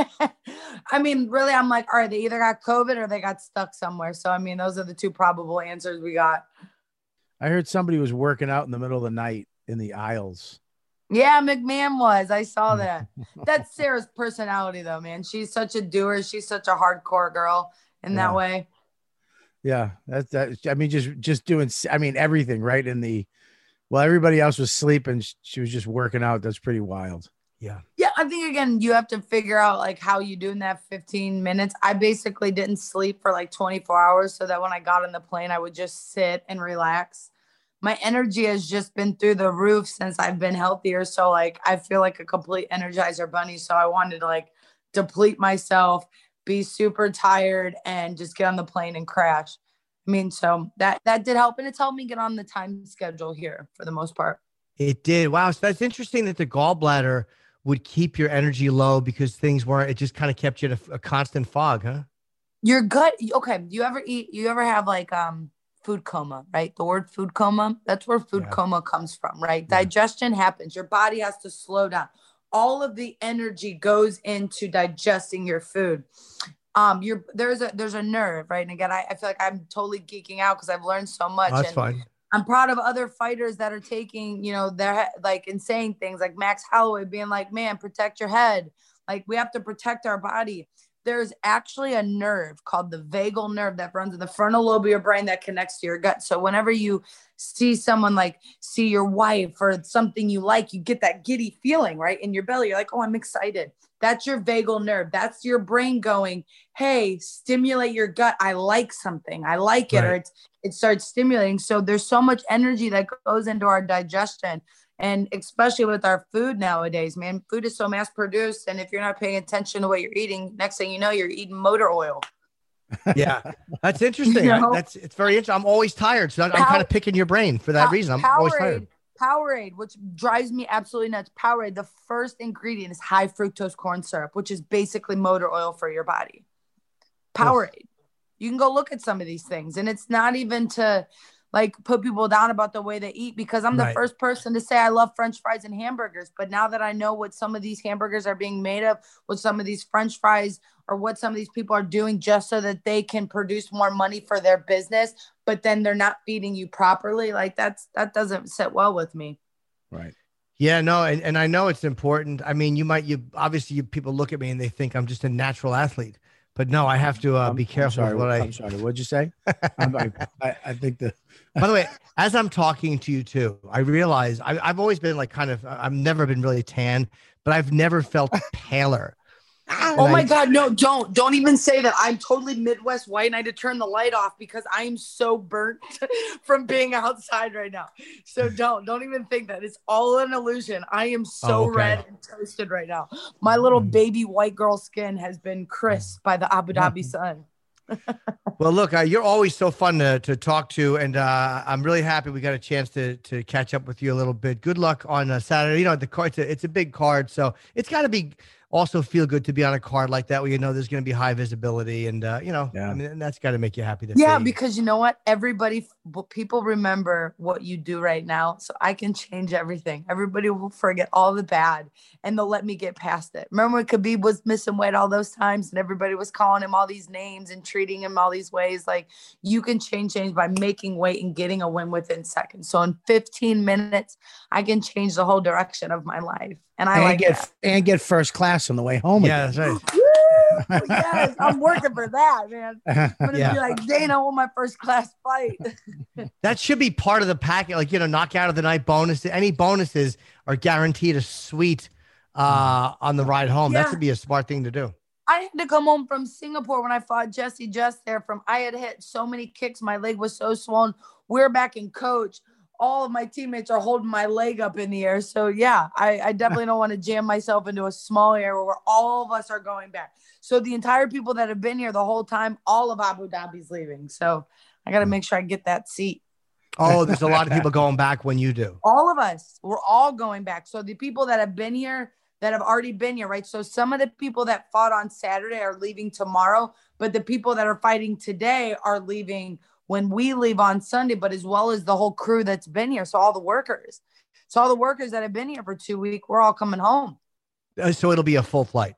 I mean, really, I'm like, all right, they either got COVID or they got stuck somewhere. So, I mean, those are the two probable answers we got. I heard somebody was working out in the middle of the night in the aisles. Yeah, McMahon was. I saw that. That's Sarah's personality, though, man. She's such a doer. She's such a hardcore girl in Yeah. that way. Yeah, that's that. I mean, just just doing. I mean, everything right in the. Well, everybody else was sleeping. She was just working out. That's pretty wild. Yeah. Yeah, I think, again, you have to figure out, like, how you do in that fifteen minutes. I basically didn't sleep for, like, twenty-four hours so that when I got on the plane, I would just sit and relax. My energy has just been through the roof since I've been healthier. So, like, I feel like a complete Energizer bunny. So I wanted to, like, deplete myself, be super tired, and just get on the plane and crash. I mean, so that, that did help. And it's helped me get on the time schedule here for the most part. It did. Wow. So that's interesting that the gallbladder would keep your energy low because things weren't, it just kind of kept you in a, a constant fog, huh? Your gut. Okay. You ever eat, you ever have like um food coma, right? The word food coma, that's where food Yeah. coma comes from, right? Yeah. Digestion happens. Your body has to slow down. All of the energy goes into digesting your food. Um, you're there's a there's a nerve, right? And again, I, I feel like I'm totally geeking out because I've learned so much. Oh, that's and fine. I'm proud of other fighters that are taking, you know, they're like and saying things like Max Holloway being like, man, protect your head. Like we have to protect our body. There's actually a nerve called the vagal nerve that runs in the frontal lobe of your brain that connects to your gut. So whenever you see someone, like see your wife or something you like, you get that giddy feeling right in your belly. You're like, oh, I'm excited. That's your vagal nerve. That's your brain going, hey, stimulate your gut. I like something. I like it. Right. Or it's, it starts stimulating. So there's so much energy that goes into our digestion. And especially with our food nowadays, man, food is so mass produced. And if you're not paying attention to what you're eating, next thing you know, you're eating motor oil. Yeah, that's interesting. You know? I, that's it's very interesting. I'm always tired. So I'm Power, kind of picking your brain for that Power, reason. I'm Powerade, always tired. Powerade, which drives me absolutely nuts. Powerade, the first ingredient is high fructose corn syrup, which is basically motor oil for your body. Powerade. Oof. You can go look at some of these things. And it's not even to like put people down about the way they eat, because I'm the right. first person to say I love French fries and hamburgers. But now that I know what some of these hamburgers are being made of, what some of these French fries or what some of these people are doing just so that they can produce more money for their business, but then they're not feeding you properly. Like that's, that doesn't sit well with me. Right. Yeah, no. And, and I know it's important. I mean, you might, you obviously you, people look at me and they think I'm just a natural athlete. But no, I have to uh, be careful sorry, with what I. I'm sorry. What'd you say? I, I, I think the. By the way, as I'm talking to you too, I realize I, I've always been like kind of. I've never been really tan, but I've never felt paler. Oh my I, God, no, don't. Don't even say that. I'm totally Midwest white and I had to turn the light off because I am so burnt from being outside right now. So don't, don't even think that. It's all an illusion. I am so oh, okay. red and toasted right now. My little baby white girl skin has been crisped by the Abu Dhabi sun. Well, look, uh, you're always so fun to, to talk to. And uh, I'm really happy we got a chance to to catch up with you a little bit. Good luck on uh, Saturday. You know, the card, it's a, it's a big card. So it's got to be also feel good to be on a card like that where you know there's going to be high visibility and, uh, you know, yeah. I mean, and that's got to make you happy. To yeah, see. Because you know what? Everybody, people remember what you do right now. So I can change everything. Everybody will forget all the bad and they'll let me get past it. Remember when Khabib was missing weight all those times and everybody was calling him all these names and treating him all these ways? Like you can change change by making weight and getting a win within seconds. So in fifteen minutes, I can change the whole direction of my life. And I and like get that. and get first class on the way home. Yeah, again. that's right. Yes, I'm working for that, man. I'm gonna yeah. be like Dana on my first class flight. That should be part of the packet, like you know, knockout of the night bonus. Any bonuses are guaranteed a suite uh, on the ride home. Yeah. That would be a smart thing to do. I had to come home from Singapore when I fought Jesse just there. From I had hit so many kicks, my leg was so swollen. We're back in coach. All of my teammates are holding my leg up in the air. So yeah, I, I definitely don't want to jam myself into a small area where all of us are going back. So the entire people that have been here the whole time, all of Abu Dhabi's leaving. So I got to make sure I get that seat. Oh, there's a lot of people going back when you do. All of us, we're all going back. So the people that have been here, that have already been here, right? So some of the people that fought on Saturday are leaving tomorrow, but the people that are fighting today are leaving when we leave on Sunday, but as well as the whole crew that's been here. So all the workers, so all the workers that have been here for two weeks, we're all coming home. Uh, so it'll be a full flight.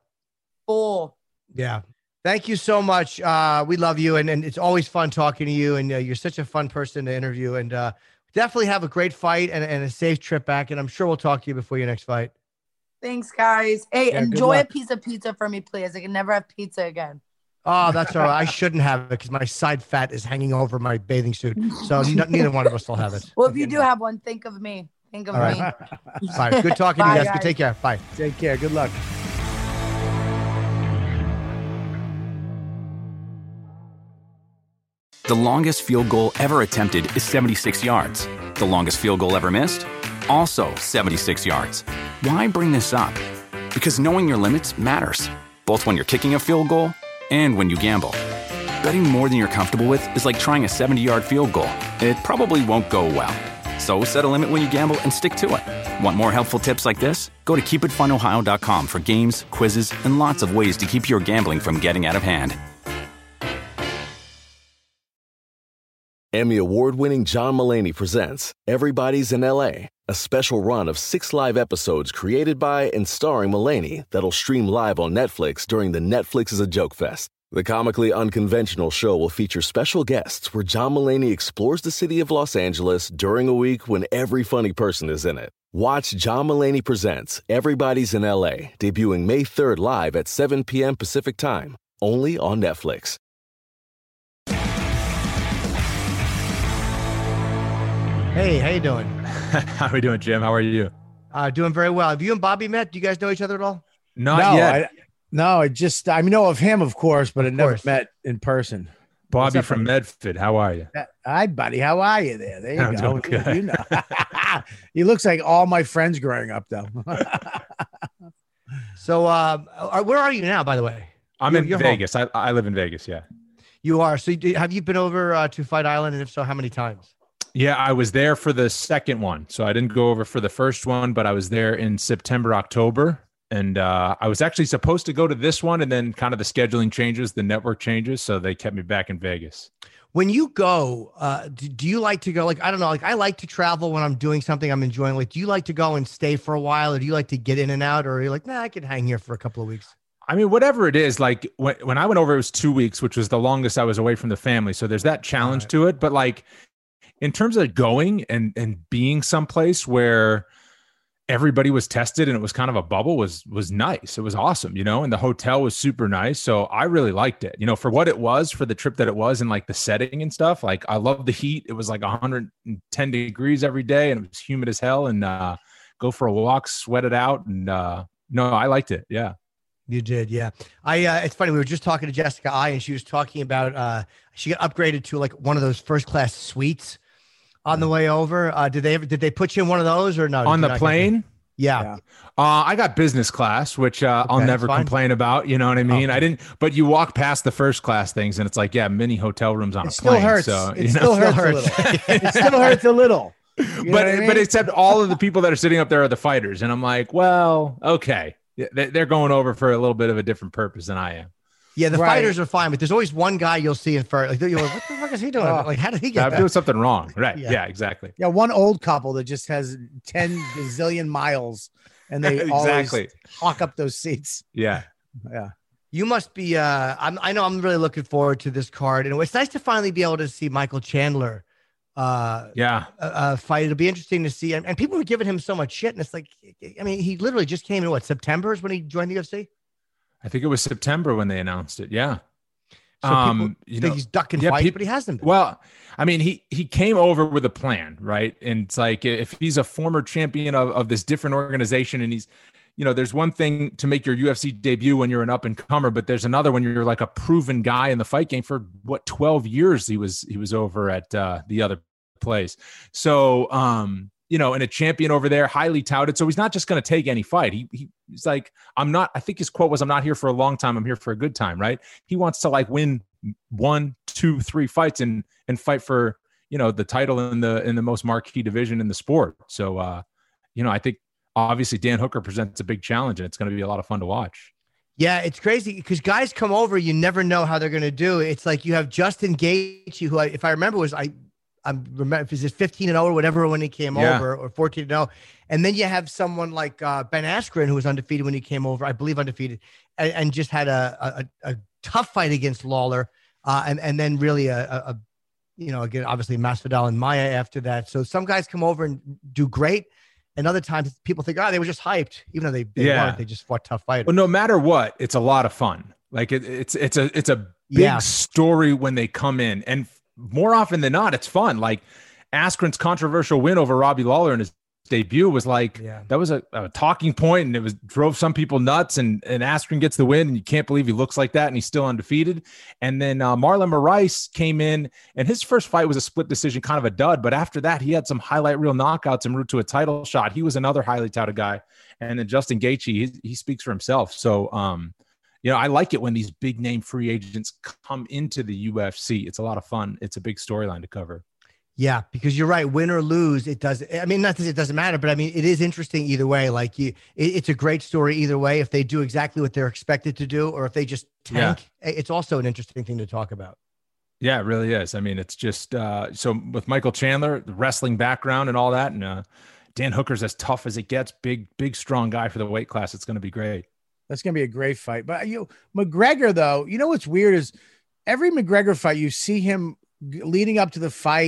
Full. Yeah. Thank you so much. Uh, we love you. And, and it's always fun talking to you. And uh, you're such a fun person to interview, and uh, definitely have a great fight and, and a safe trip back. And I'm sure we'll talk to you before your next fight. Thanks guys. Hey, yeah, enjoy a piece of pizza for me, please. I can never have pizza again. Oh, that's all right. I shouldn't have it because my side fat is hanging over my bathing suit. So neither one of us will have it. Well, if you do have one, think of me. Think of all me. Right. All right. Good talking Bye, to you guys. guys. Take care. Bye. Take care. Good luck. The longest field goal ever attempted is seventy-six yards. The longest field goal ever missed? Also seventy-six yards. Why bring this up? Because knowing your limits matters, both when you're kicking a field goal and when you gamble. Betting more than you're comfortable with is like trying a seventy-yard field goal. It probably won't go well. So set a limit when you gamble and stick to it. Want more helpful tips like this? Go to keep it fun ohio dot com for games, quizzes, and lots of ways to keep your gambling from getting out of hand. Emmy award-winning John Mulaney presents Everybody's in L A, a special run of six live episodes created by and starring Mulaney that'll stream live on Netflix during the Netflix is a Joke Fest. The comically unconventional show will feature special guests where John Mulaney explores the city of Los Angeles during a week when every funny person is in it. Watch John Mulaney Presents Everybody's in L A, debuting May third live at seven p.m. Pacific Time, only on Netflix. Hey, how you doing? How are we doing, Jim? How are you? Uh, doing very well. Have you and Bobby met? Do you guys know each other at all? Not no, yet. I, no, I just I know of him, of course, but I never course. met in person. Bobby up, from buddy? Medford. How are you? Hi, buddy. How are you there? There you I'm go. doing good. You know, he looks like all my friends growing up, though. So, uh, where are you now, by the way? I'm You're- in you're home. Vegas. I, I live in Vegas. Yeah. You are. So, you- have you been over uh, to Fight Island, and if so, how many times? Yeah, I was there for the second one. So I didn't go over for the first one, but I was there in September, October. And uh, I was actually supposed to go to this one, and then kind of the scheduling changes, the network changes. So they kept me back in Vegas. When you go, uh, do, do you like to go? Like, I don't know. Like, I like to travel when I'm doing something I'm enjoying. Like, do you like to go and stay for a while, or do you like to get in and out, or are you like, nah, I could hang here for a couple of weeks? I mean, whatever it is, like when, when I went over, it was two weeks, which was the longest I was away from the family. So there's that challenge Right. to it. But like in terms of going and, and being someplace where everybody was tested and it was kind of a bubble was, was nice. It was awesome, you know, and the hotel was super nice. So I really liked it, you know, for what it was, for the trip that it was, and like the setting and stuff. Like I love the heat. It was like one hundred ten degrees every day, and it was humid as hell, and uh, go for a walk, sweat it out. And uh, no, I liked it. Yeah. You did, yeah. I. Uh, it's funny. We were just talking to Jessica I, and she was talking about uh, she got upgraded to like one of those first class suites on the way over. Uh, did they ever? Did they put you in one of those or no? Did On you the not get plane? to- Yeah. Yeah. Uh, I got business class, which uh, I'll Okay, never fine. complain about. You know what I mean? Okay. I didn't, but you walk past the first class things, and it's like, yeah, mini hotel rooms on It a still plane. hurts. So, It you still know? hurts a little. It still hurts a little. You know but what I mean? but except all of the people that are sitting up there are the fighters, and I'm like, well, okay, Yeah, they- they're going over for a little bit of a different purpose than I am. Yeah, the Right. fighters are fine, but there's always one guy you'll see in first. Like, you're like, what the fuck is he doing? Oh. Like, how did he get I'm that? doing something wrong, right? Yeah. Yeah, exactly. Yeah, one old couple that just has ten gazillion miles, and they Exactly. always hawk up those seats. Yeah. Yeah. You must be. Uh, I'm, I know. I'm really looking forward to this card, and it's nice to finally be able to see Michael Chandler uh, Yeah. uh, uh, fight. It'll be interesting to see. And, and people were giving him so much shit, and it's like, I mean, he literally just came in what September is when he joined the U F C. I think it was September when they announced it. Yeah. So people Um, you think know, he's ducking yeah, fights, peop- but he hasn't been. Well, I mean, he he came over with a plan, right? And it's like if he's a former champion of, of this different organization, and he's, you know, there's one thing to make your U F C debut when you're an up and comer, but there's another when you're like a proven guy in the fight game. For what, twelve years he was he was over at uh, the other place. So, um, you know, and a champion over there, highly touted. So he's not just going to take any fight. He, he he's like, I'm not. I think his quote was, "I'm not here for a long time. I'm here for a good time." Right? He wants to like win one, two, three fights and and fight for, you know, the title in the in the most marquee division in the sport. So, uh, you know, I think obviously Dan Hooker presents a big challenge, and it's going to be a lot of fun to watch. Yeah, it's crazy because guys come over, you never know how they're going to do. It's like you have Justin Gaethje, who, I, if I remember, was I. I'm remember is it fifteen and oh or whatever when he came Yeah. over, or fourteen and oh, and then you have someone like uh, Ben Askren, who was undefeated when he came over, I believe undefeated, and, and just had a, a a tough fight against Lawler, uh, and and then really a, a, a you know, again obviously Masvidal and Maia after that. So some guys come over and do great, and other times people think, oh, they were just hyped, even though they, they Yeah. weren't. They just fought tough fighters. Well, no matter what, it's a lot of fun. Like it, it's it's a it's a big Yeah. story when they come in, and more often than not, it's fun. Like Askren's controversial win over Robbie Lawler in his debut was like, Yeah. that was a, a talking point, and it was drove some people nuts. And and Askren gets the win, and you can't believe he looks like that, and he's still undefeated. And then uh, Marlon Moraes came in, and his first fight was a split decision, kind of a dud. But after that, he had some highlight reel knockouts en route to a title shot. He was another highly touted guy. And then Justin Gaethje, he, he speaks for himself. So, um, you know, I like it when these big name free agents come into the U F C. It's a lot of fun. It's a big storyline to cover. Yeah, because you're right. Win or lose, it does. I mean, not that it doesn't matter, but I mean, it is interesting either way. Like you, it, it's a great story either way. If they do exactly what they're expected to do, or if they just tank, it's also an interesting thing to talk about. Yeah, it really is. I mean, it's just uh, so with Michael Chandler, the wrestling background and all that, and uh, Dan Hooker's as tough as it gets. Big, big, strong guy for the weight class. It's going to be great. That's going to be a great fight. But you, McGregor, though, you know what's weird is every McGregor fight, you see him g- leading up to the fight,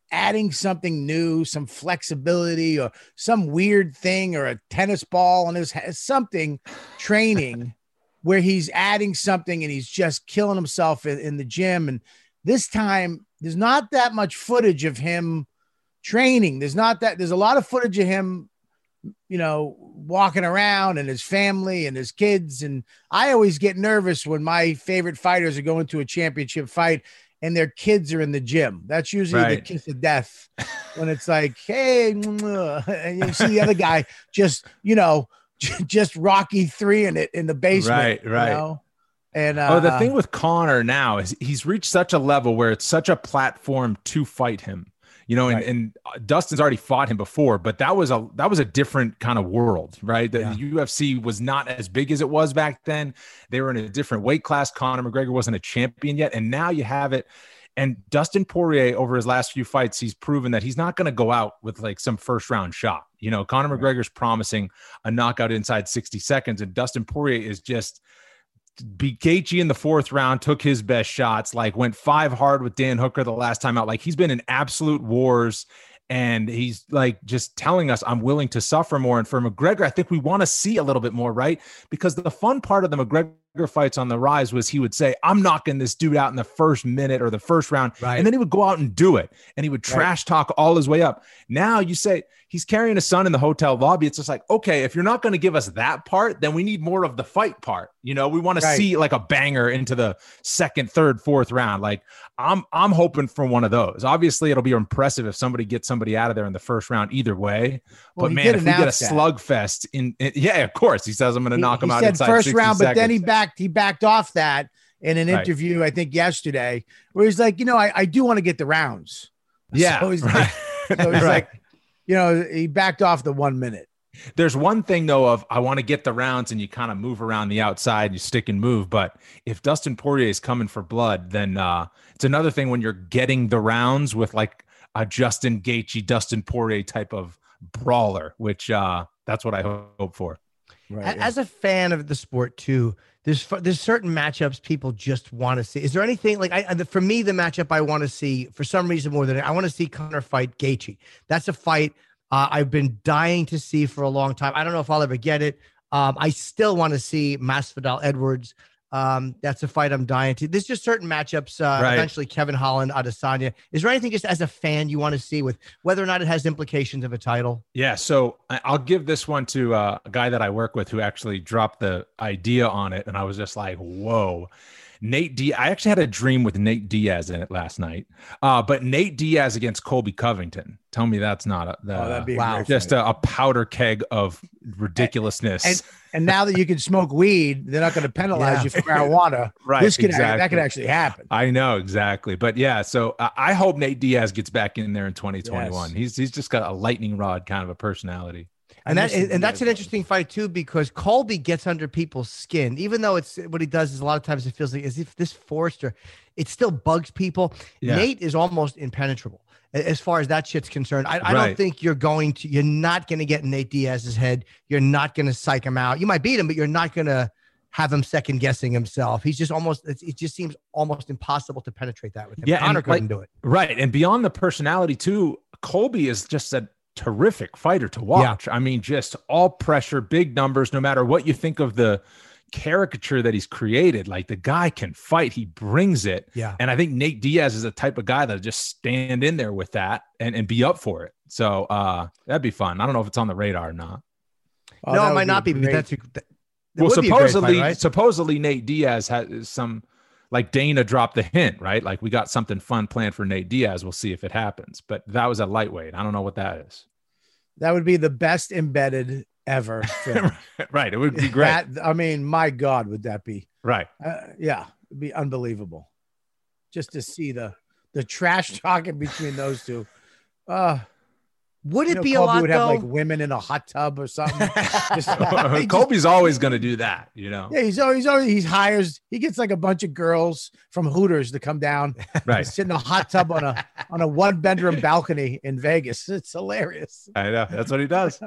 adding something new, some flexibility or some weird thing or a tennis ball on his head, something training where he's adding something and he's just killing himself in, in the gym. And this time there's not that much footage of him training. There's not that there's a lot of footage of him, you know, walking around and his family and his kids. And I always get nervous when my favorite fighters are going to a championship fight and their kids are in the gym. That's usually right. the kiss of death when it's like, hey, and you see the other guy just, you know, just Rocky three in it in the basement. Right, right. You know? And uh, oh, the thing with Conor now is he's reached such a level where it's such a platform to fight him. You know, and, right. and Dustin's already fought him before, but that was a that was a different kind of world, right? The Yeah. U F C was not as big as it was back then. They were in a different weight class. Conor McGregor wasn't a champion yet, and now you have it. And Dustin Poirier, over his last few fights, he's proven that he's not going to go out with like some first round shot. You know, Conor Right. McGregor's promising a knockout inside sixty seconds, and Dustin Poirier is just beat Gaethje in the fourth round, took his best shots, like went five hard with Dan Hooker the last time out. Like he's been in absolute wars, and he's like just telling us, I'm willing to suffer more. And for McGregor, I think we want to see a little bit more, right? Because the fun part of the McGregor fights on the rise was he would say, I'm knocking this dude out in the first minute or the first round. Right. And then he would go out and do it. And he would Right. trash talk all his way up. Now you say he's carrying his son in the hotel lobby. It's just like, okay, if you're not going to give us that part, then we need more of the fight part. You know, we want to Right. see like a banger into the second, third, fourth round. Like I'm, I'm hoping for one of those. Obviously it'll be impressive if somebody gets somebody out of there in the first round either way. Well, But he man, did if we get a announce that. slugfest in, in, yeah, of course he says I'm going to He- knock him he out said inside first sixty round, but then he seconds. backed he backed off that in an Right. interview, I think yesterday, where he's like, you know, I, I do want to get the rounds. Yeah, So he's right. like, so he's Right. like, you know, he backed off the one minute. There's one thing though of I want to get the rounds and you kind of move around the outside, you stick and move. But if Dustin Poirier is coming for blood, then uh, it's another thing when you're getting the rounds with like a Justin Gaethje, Dustin Poirier type of brawler, which uh, that's what I hope for. Right. A- As a fan of the sport too, there's f- there's certain matchups people just want to see. Is there anything like I I- for me the matchup I want to see for some reason more than I want to see Conor fight Gaethje. That's a fight uh, I've been dying to see for a long time. I don't know if I'll ever get it. Um, I still want to see Masvidal Edwards. Um, that's a fight I'm dying to. There's just certain matchups. Uh, Right. Eventually, Kevin Holland, Adesanya. Is there anything just as a fan you want to see with whether or not it has implications of a title? Yeah, so I- I'll give this one to uh, a guy that I work with who actually dropped the idea on it, and I was just like, "Whoa!" Nate Diaz. I actually had a dream with Nate Diaz in it last night, uh, but Nate Diaz against Colby Covington. Tell me that's not a, the, Oh, that'd be a wow. great just fight. a, a powder keg of ridiculousness. And and now that you can smoke weed, they're not going to penalize Yeah. you for marijuana. Right, This could that exactly. could actually happen. I know exactly, but yeah. So uh, I hope Nate Diaz gets back in there in twenty twenty-one. Yes. He's he's just got a lightning rod kind of a personality. And I that miss and, the that's an Diaz interesting fight too, because Colby gets under people's skin. Even though it's what he does is a lot of times it feels like as if this forced or it still bugs people. Yeah. Nate is almost impenetrable a- as far as that shit's concerned. I, I don't Right. think you're going to. You're not going to get in Nate Diaz's head. You're not going to psych him out. You might beat him, but you're not going to have him second guessing himself. He's just almost. It's, it just seems almost impossible to penetrate that with him. Yeah, Conor and, couldn't like, do it. Right. And beyond the personality, too, Colby is just a terrific fighter to watch. I mean, just all pressure, big numbers, no matter what you think of the caricature that he's created. Like the guy can fight, he brings it. Yeah. And I think Nate Diaz is the type of guy that'll just stand in there with that and, and be up for it. So uh, that'd be fun. I don't know if it's on the radar or not. Oh, no, that it would might not a be. But great- that's a, that, it Well, would be a great supposedly, fight, right? supposedly Nate Diaz has some, like Dana dropped the hint, right? Like we got something fun planned for Nate Diaz. We'll see if it happens. But that was a lightweight. I don't know what that is. That would be the best embedded ever. film. Right. It would be great. That, I mean, my God, would that be? Right. Uh, yeah, it'd be unbelievable. Just to see the the trash talking between those two. Uh, Would you it know, be a Colby lot would have though? like women in a hot tub or something. Just- he just- Colby's always going to do that, you know? yeah, he's always, he's always he hires he gets like a bunch of girls from Hooters to come down, Right. and sit in a hot tub on a on a one bedroom balcony in Vegas. It's hilarious. I know. That's what he does.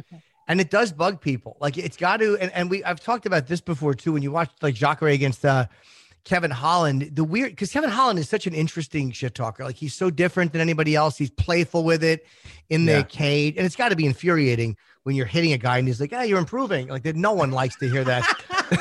And it does bug people. Like it's got to, and, and we I've talked about this before too. When you watch like Jacare against uh, Kevin Holland, the weird, because Kevin Holland is such an interesting shit talker. Like he's so different than anybody else. He's playful with it in the Yeah. cage. And it's got to be infuriating when you're hitting a guy and he's like, ah, you're improving. Like that. No one likes to hear that.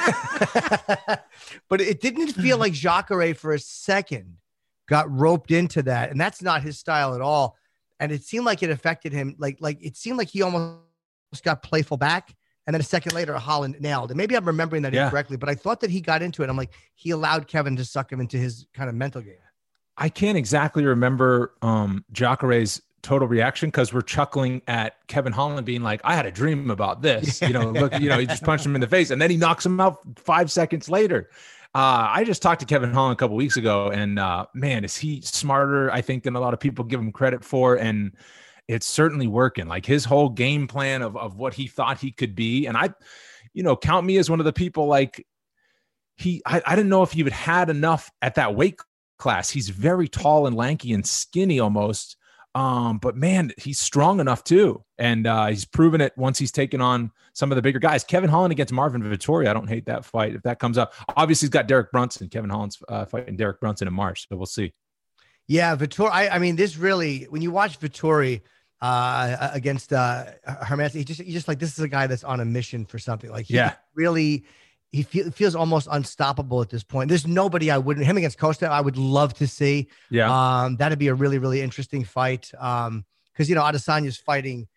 But it didn't feel like Jacare for a second got roped into that. And that's not his style at all. And it seemed like it affected him. Like, like it seemed like he almost got playful back. And then a second later, Holland nailed. And maybe I'm remembering that Yeah. incorrectly, but I thought that he got into it. I'm like, he allowed Kevin to suck him into his kind of mental game. I can't exactly remember um, Jacare's total reaction because we're chuckling at Kevin Holland being like, I had a dream about this. You know, look, you know, he just punched him in the face and then he knocks him out five seconds later. Uh, I just talked to Kevin Holland a couple weeks ago and uh, man, is he smarter, I think, than a lot of people give him credit for. And it's certainly working. Like his whole game plan of, of what he thought he could be. And I, you know, count me as one of the people like he, I, I didn't know if he would had enough at that weight class. He's very tall and lanky and skinny almost. Um, but man, he's strong enough too. And uh, he's proven it once he's taken on some of the bigger guys. Kevin Holland against Marvin Vettori. I don't hate that fight if that comes up. Obviously he's got Derek Brunson. Kevin Holland's uh, fighting Derek Brunson in March. So we'll see. Yeah. Vettori. I, I mean, this really, when you watch Vettori, uh against uh Hermansky, he just he's just like, this is a guy that's on a mission for something. Like he yeah really he feel, feels almost unstoppable at this point. There's nobody I wouldn't him against Costa I would love to see. Yeah um that'd be a really really interesting fight, um because you know Adesanya's fighting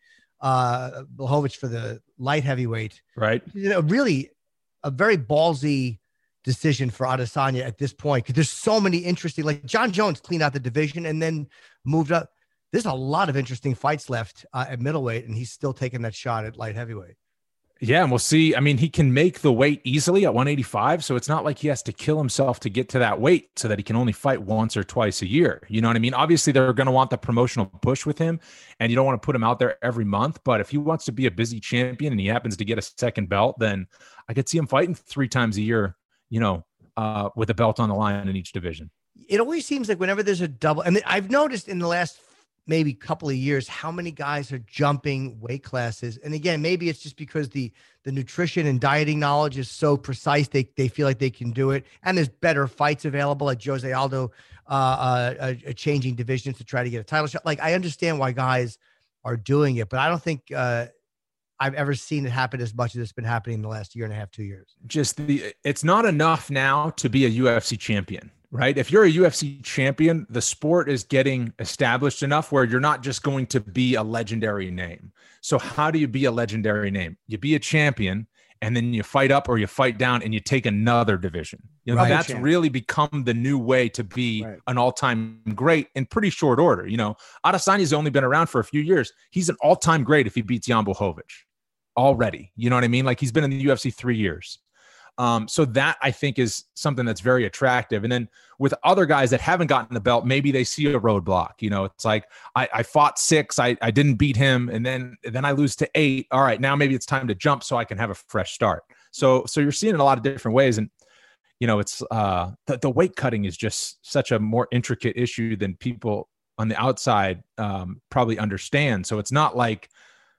uh Blachowicz for the light heavyweight, right? You know, really a very ballsy decision for Adesanya at this point because there's so many interesting, like John Jones cleaned out the division and then moved up. There's a lot of interesting fights left uh, at middleweight, and he's still taking that shot at light heavyweight. Yeah, and we'll see. I mean, he can make the weight easily at one eighty-five, so it's not like he has to kill himself to get to that weight so that he can only fight once or twice a year. You know what I mean? Obviously, they're going to want the promotional push with him, and you don't want to put him out there every month. But if he wants to be a busy champion and he happens to get a second belt, then I could see him fighting three times a year, you know, uh, with a belt on the line in each division. It always seems like whenever there's a double, and I've noticed in the last maybe couple of years how many guys are jumping weight classes. And again, maybe it's just because the the nutrition and dieting knowledge is so precise, they they feel like they can do it, and there's better fights available, like Jose Aldo uh, uh, uh changing divisions to try to get a title shot. Like I understand why guys are doing it, but I don't think uh I've ever seen it happen as much as it's been happening in the last year and a half, two years. Just the it's not enough now to be a U F C champion. Right? If you're a U F C champion, the sport is getting established enough where you're not just going to be a legendary name. So how do you be a legendary name? You be a champion and then you fight up or you fight down and you take another division. You know, Right. that's Champ. really become the new way to be Right. an all-time great in pretty short order. You know, Adesanya's only been around for a few years. He's an all-time great if he beats Jan Blachowicz already. You know what I mean? Like he's been in the U F C three years. Um, so that I think is something that's very attractive. And then with other guys that haven't gotten the belt, maybe they see a roadblock. You know, it's like I, I fought six, I, I didn't beat him, and then then I lose to eight. All right, now maybe it's time to jump so I can have a fresh start. So so you're seeing it a lot of different ways, and you know, it's uh, the, the weight cutting is just such a more intricate issue than people on the outside um, probably understand. So it's not like.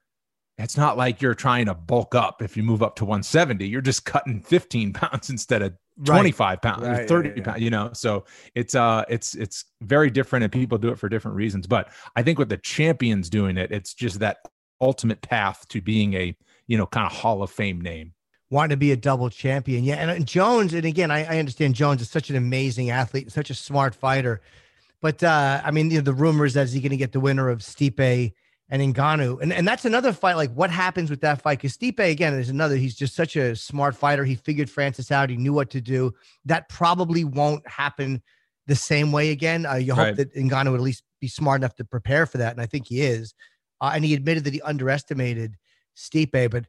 It's not like you're trying to bulk up if you move up to one seventy. You're just cutting fifteen pounds instead of twenty-five right. pounds, right, thirty yeah, yeah. pounds, you know? So it's, uh, it's, it's very different and people do it for different reasons. But I think with the champions doing it, it's just that ultimate path to being a, you know, kind of Hall of Fame name. Wanting to be a double champion. Yeah. And, and Jones, and again, I, I understand Jones is such an amazing athlete, such a smart fighter. But uh, I mean, you know, the rumors that is he going to get the winner of Stipe and Ngannou. And, and that's another fight. Like what happens with that fight? Because Stipe, again, is another, he's just such a smart fighter. He figured Francis out. He knew what to do. That probably won't happen the same way again. Uh, you hope Right. that Ngannou would at least be smart enough to prepare for that. And I think he is. Uh, and he admitted that he underestimated Stipe, but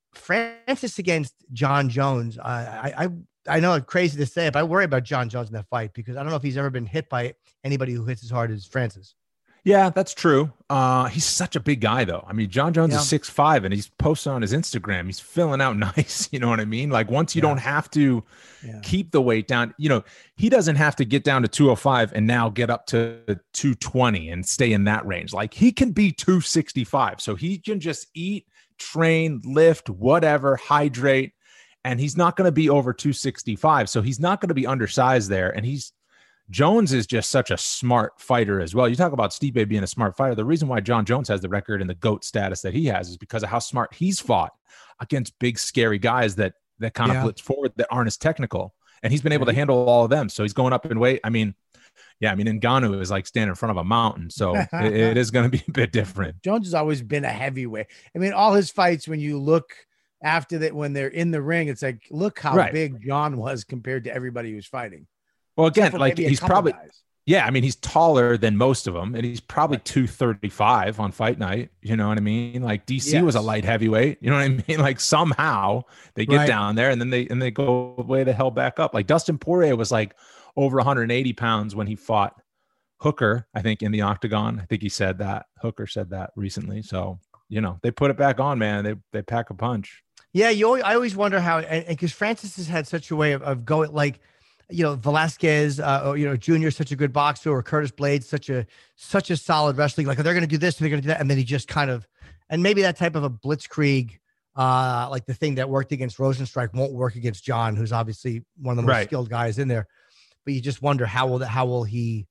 Francis against John Jones, uh, I, I, I know it's crazy to say it, but I worry about John Jones in that fight because I don't know if he's ever been hit by anybody who hits as hard as Francis. Yeah, that's true. Uh, he's such a big guy, though. I mean, John Jones Yeah. is six five, and he's posting on his Instagram. He's filling out nice. You know what I mean? Like once you Yeah. don't have to Yeah. keep the weight down, you know, he doesn't have to get down to two oh five and now get up to two twenty and stay in that range. Like he can be two sixty-five. So he can just eat, train, lift, whatever, hydrate, and he's not going to be over two sixty-five. So he's not going to be undersized there. And he's Jones is just such a smart fighter as well. You talk about Stipe being a smart fighter. The reason why John Jones has the record and the GOAT status that he has is because of how smart he's fought against big, scary guys that, that kind Yeah. of blitz forward that aren't as technical. And he's been able to handle all of them. So he's going up in weight. I mean, yeah, I mean, Ngannou is like standing in front of a mountain. So it, it is going to be a bit different. Jones has always been a heavyweight. I mean, all his fights, when you look after that, when they're in the ring, it's like, look how Right. big John was compared to everybody he was fighting. Well, again, Except for like maybe a he's couple probably, guys. yeah, I mean, he's taller than most of them, and he's probably two thirty-five on fight night. You know what I mean? Like D C was a Yes. light heavyweight. You know what I mean? Like somehow they get Right. down there and then they and they go way the hell back up. Like Dustin Poirier was like over one hundred eighty pounds when he fought Hooker, I think, in the octagon. I think he said that. Hooker said that recently. So, you know, they put it back on, man. They they pack a punch. Yeah, you. Always, I always wonder how, and because Francis has had such a way of, of going, like, you know, Velasquez, uh, or, you know, Junior is such a good boxer, or Curtis Blades, such a such a solid wrestling. Like, they're going to do this, they're going to do that, and then he just kind of, and maybe that type of a blitzkrieg, uh, like the thing that worked against Rosenstrike won't work against John, who's obviously one of the most Right. skilled guys in there. But you just wonder how will that, how will he?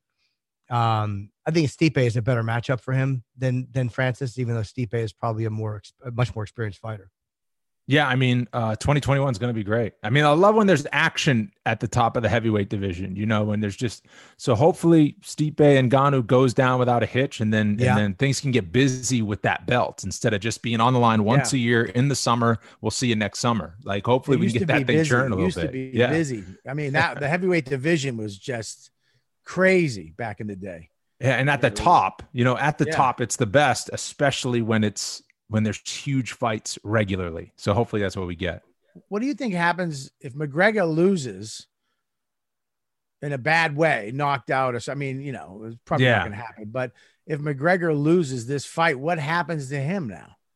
Um, I think Stipe is a better matchup for him than than Francis, even though Stipe is probably a more ex- a much more experienced fighter. Yeah, I mean, uh, twenty twenty-one is going to be great. I mean, I love when there's action at the top of the heavyweight division, you know, when there's just, so hopefully Stipe and Ngannou goes down without a hitch, and then, Yeah. and then things can get busy with that belt instead of just being on the line once Yeah. a year in the summer. We'll see you next summer. Like, hopefully It we used can to get be that thing busy. churning a It little used bit. to be Yeah. busy. I mean, that the heavyweight division was just crazy back in the day. Yeah. And at the top, you know, at the Yeah. top, it's the best, especially when it's, when there's huge fights regularly. So hopefully that's what we get. What do you think happens if McGregor loses in a bad way, knocked out? Or so- I mean, you know, it's probably Yeah. not going to happen. But if McGregor loses this fight, what happens to him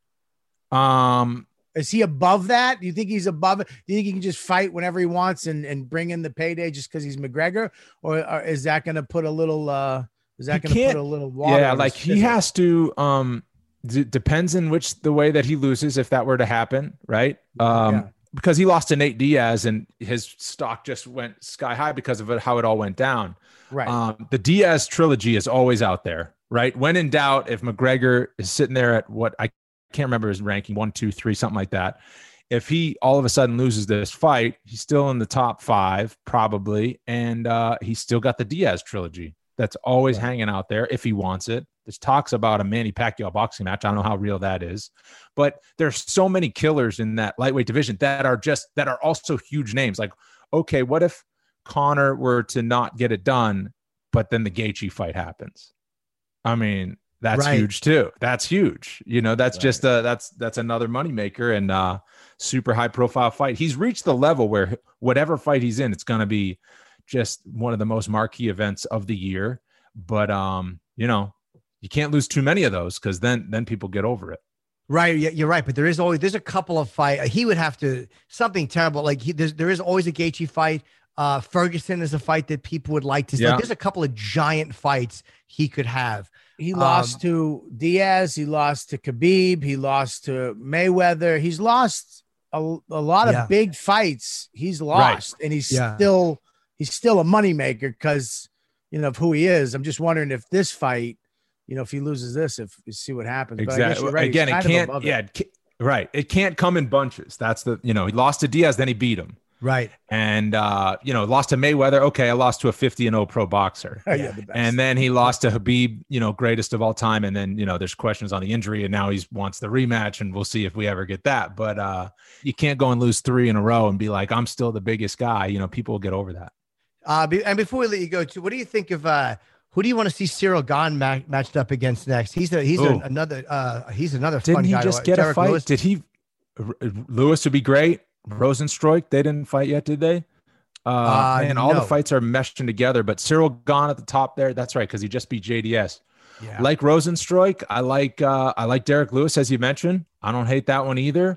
now? Um, Is he above that? Do you think he's above it? Do you think he can just fight whenever he wants and, and bring in the payday just because he's McGregor? Or, or is that going to put a little, uh, is that He going to can't- put a little water? Yeah, on like his he fist? has to. Um, d- depends in which the way that he loses, if that were to happen, right? Um, Yeah. because he lost to Nate Diaz and his stock just went sky high because of it, how it all went down. Right. Um, the Diaz trilogy is always out there, right? When in doubt, if McGregor is sitting there at what I can't remember his ranking, one, two, three, something like that. If he all of a sudden loses this fight, he's still in the top five, probably. And uh, he's still got the Diaz trilogy that's always Right. hanging out there if he wants it. There's talks about a Manny Pacquiao boxing match. I don't know how real that is, but there's so many killers in that lightweight division that are just, that are also huge names. Like, okay, what if Conor were to not get it done, but then the Gaethje fight happens? I mean, that's Right. huge too. That's huge. You know, that's Right. just a, that's, that's another moneymaker and uh super high profile fight. He's reached the level where whatever fight he's in, it's going to be just one of the most marquee events of the year. But, um, you know, you can't lose too many of those because then, then people get over it. Right, yeah, you're right, but there is always there's a couple of fight. He would have to something terrible like he, there's there is always a Gaethje fight. Uh, Ferguson is a fight that people would like to see. Yeah. Like, there's a couple of giant fights he could have. He lost Um, to Diaz. He lost to Khabib. He lost to Mayweather. He's lost a, a lot of Yeah. big fights. He's lost, and he's Yeah. still he's still a moneymaker because you know of who he is. I'm just wondering if this fight, you know, if he loses this, if you see what happens. But I guess Exactly. you're right, he's Again, it kind of can't. above it. Yeah, it ca- right. It can't come in bunches. That's the, you know, he lost to Diaz, then he beat him. Right. And, uh, you know, lost to Mayweather. Okay, I lost to a fifty and oh pro boxer. Yeah, the best. And then he lost to Habib, you know, greatest of all time. And then, you know, there's questions on the injury, and now he wants the rematch, and we'll see if we ever get that. But uh, you can't go and lose three in a row and be like, I'm still the biggest guy. You know, people will get over that. Uh, be, and before we let you go, too, what do you think of uh, who do you want to see Cyril Gahn ma- matched up against next? He's a he's a, Ooh. another uh, he's another Didn't fun he guy. to just watch. get a Derek fight? Lewis. Did he? R- Lewis would be great. Rosenstruik, they didn't fight yet, did they? Uh, Uh, man, all the no. fights are meshing together. But Cyril Gahn at the top there. That's right, because he just beat J D S. Yeah. Like Rosenstruik, I like uh, I like Derek Lewis, as you mentioned. I don't hate that one either.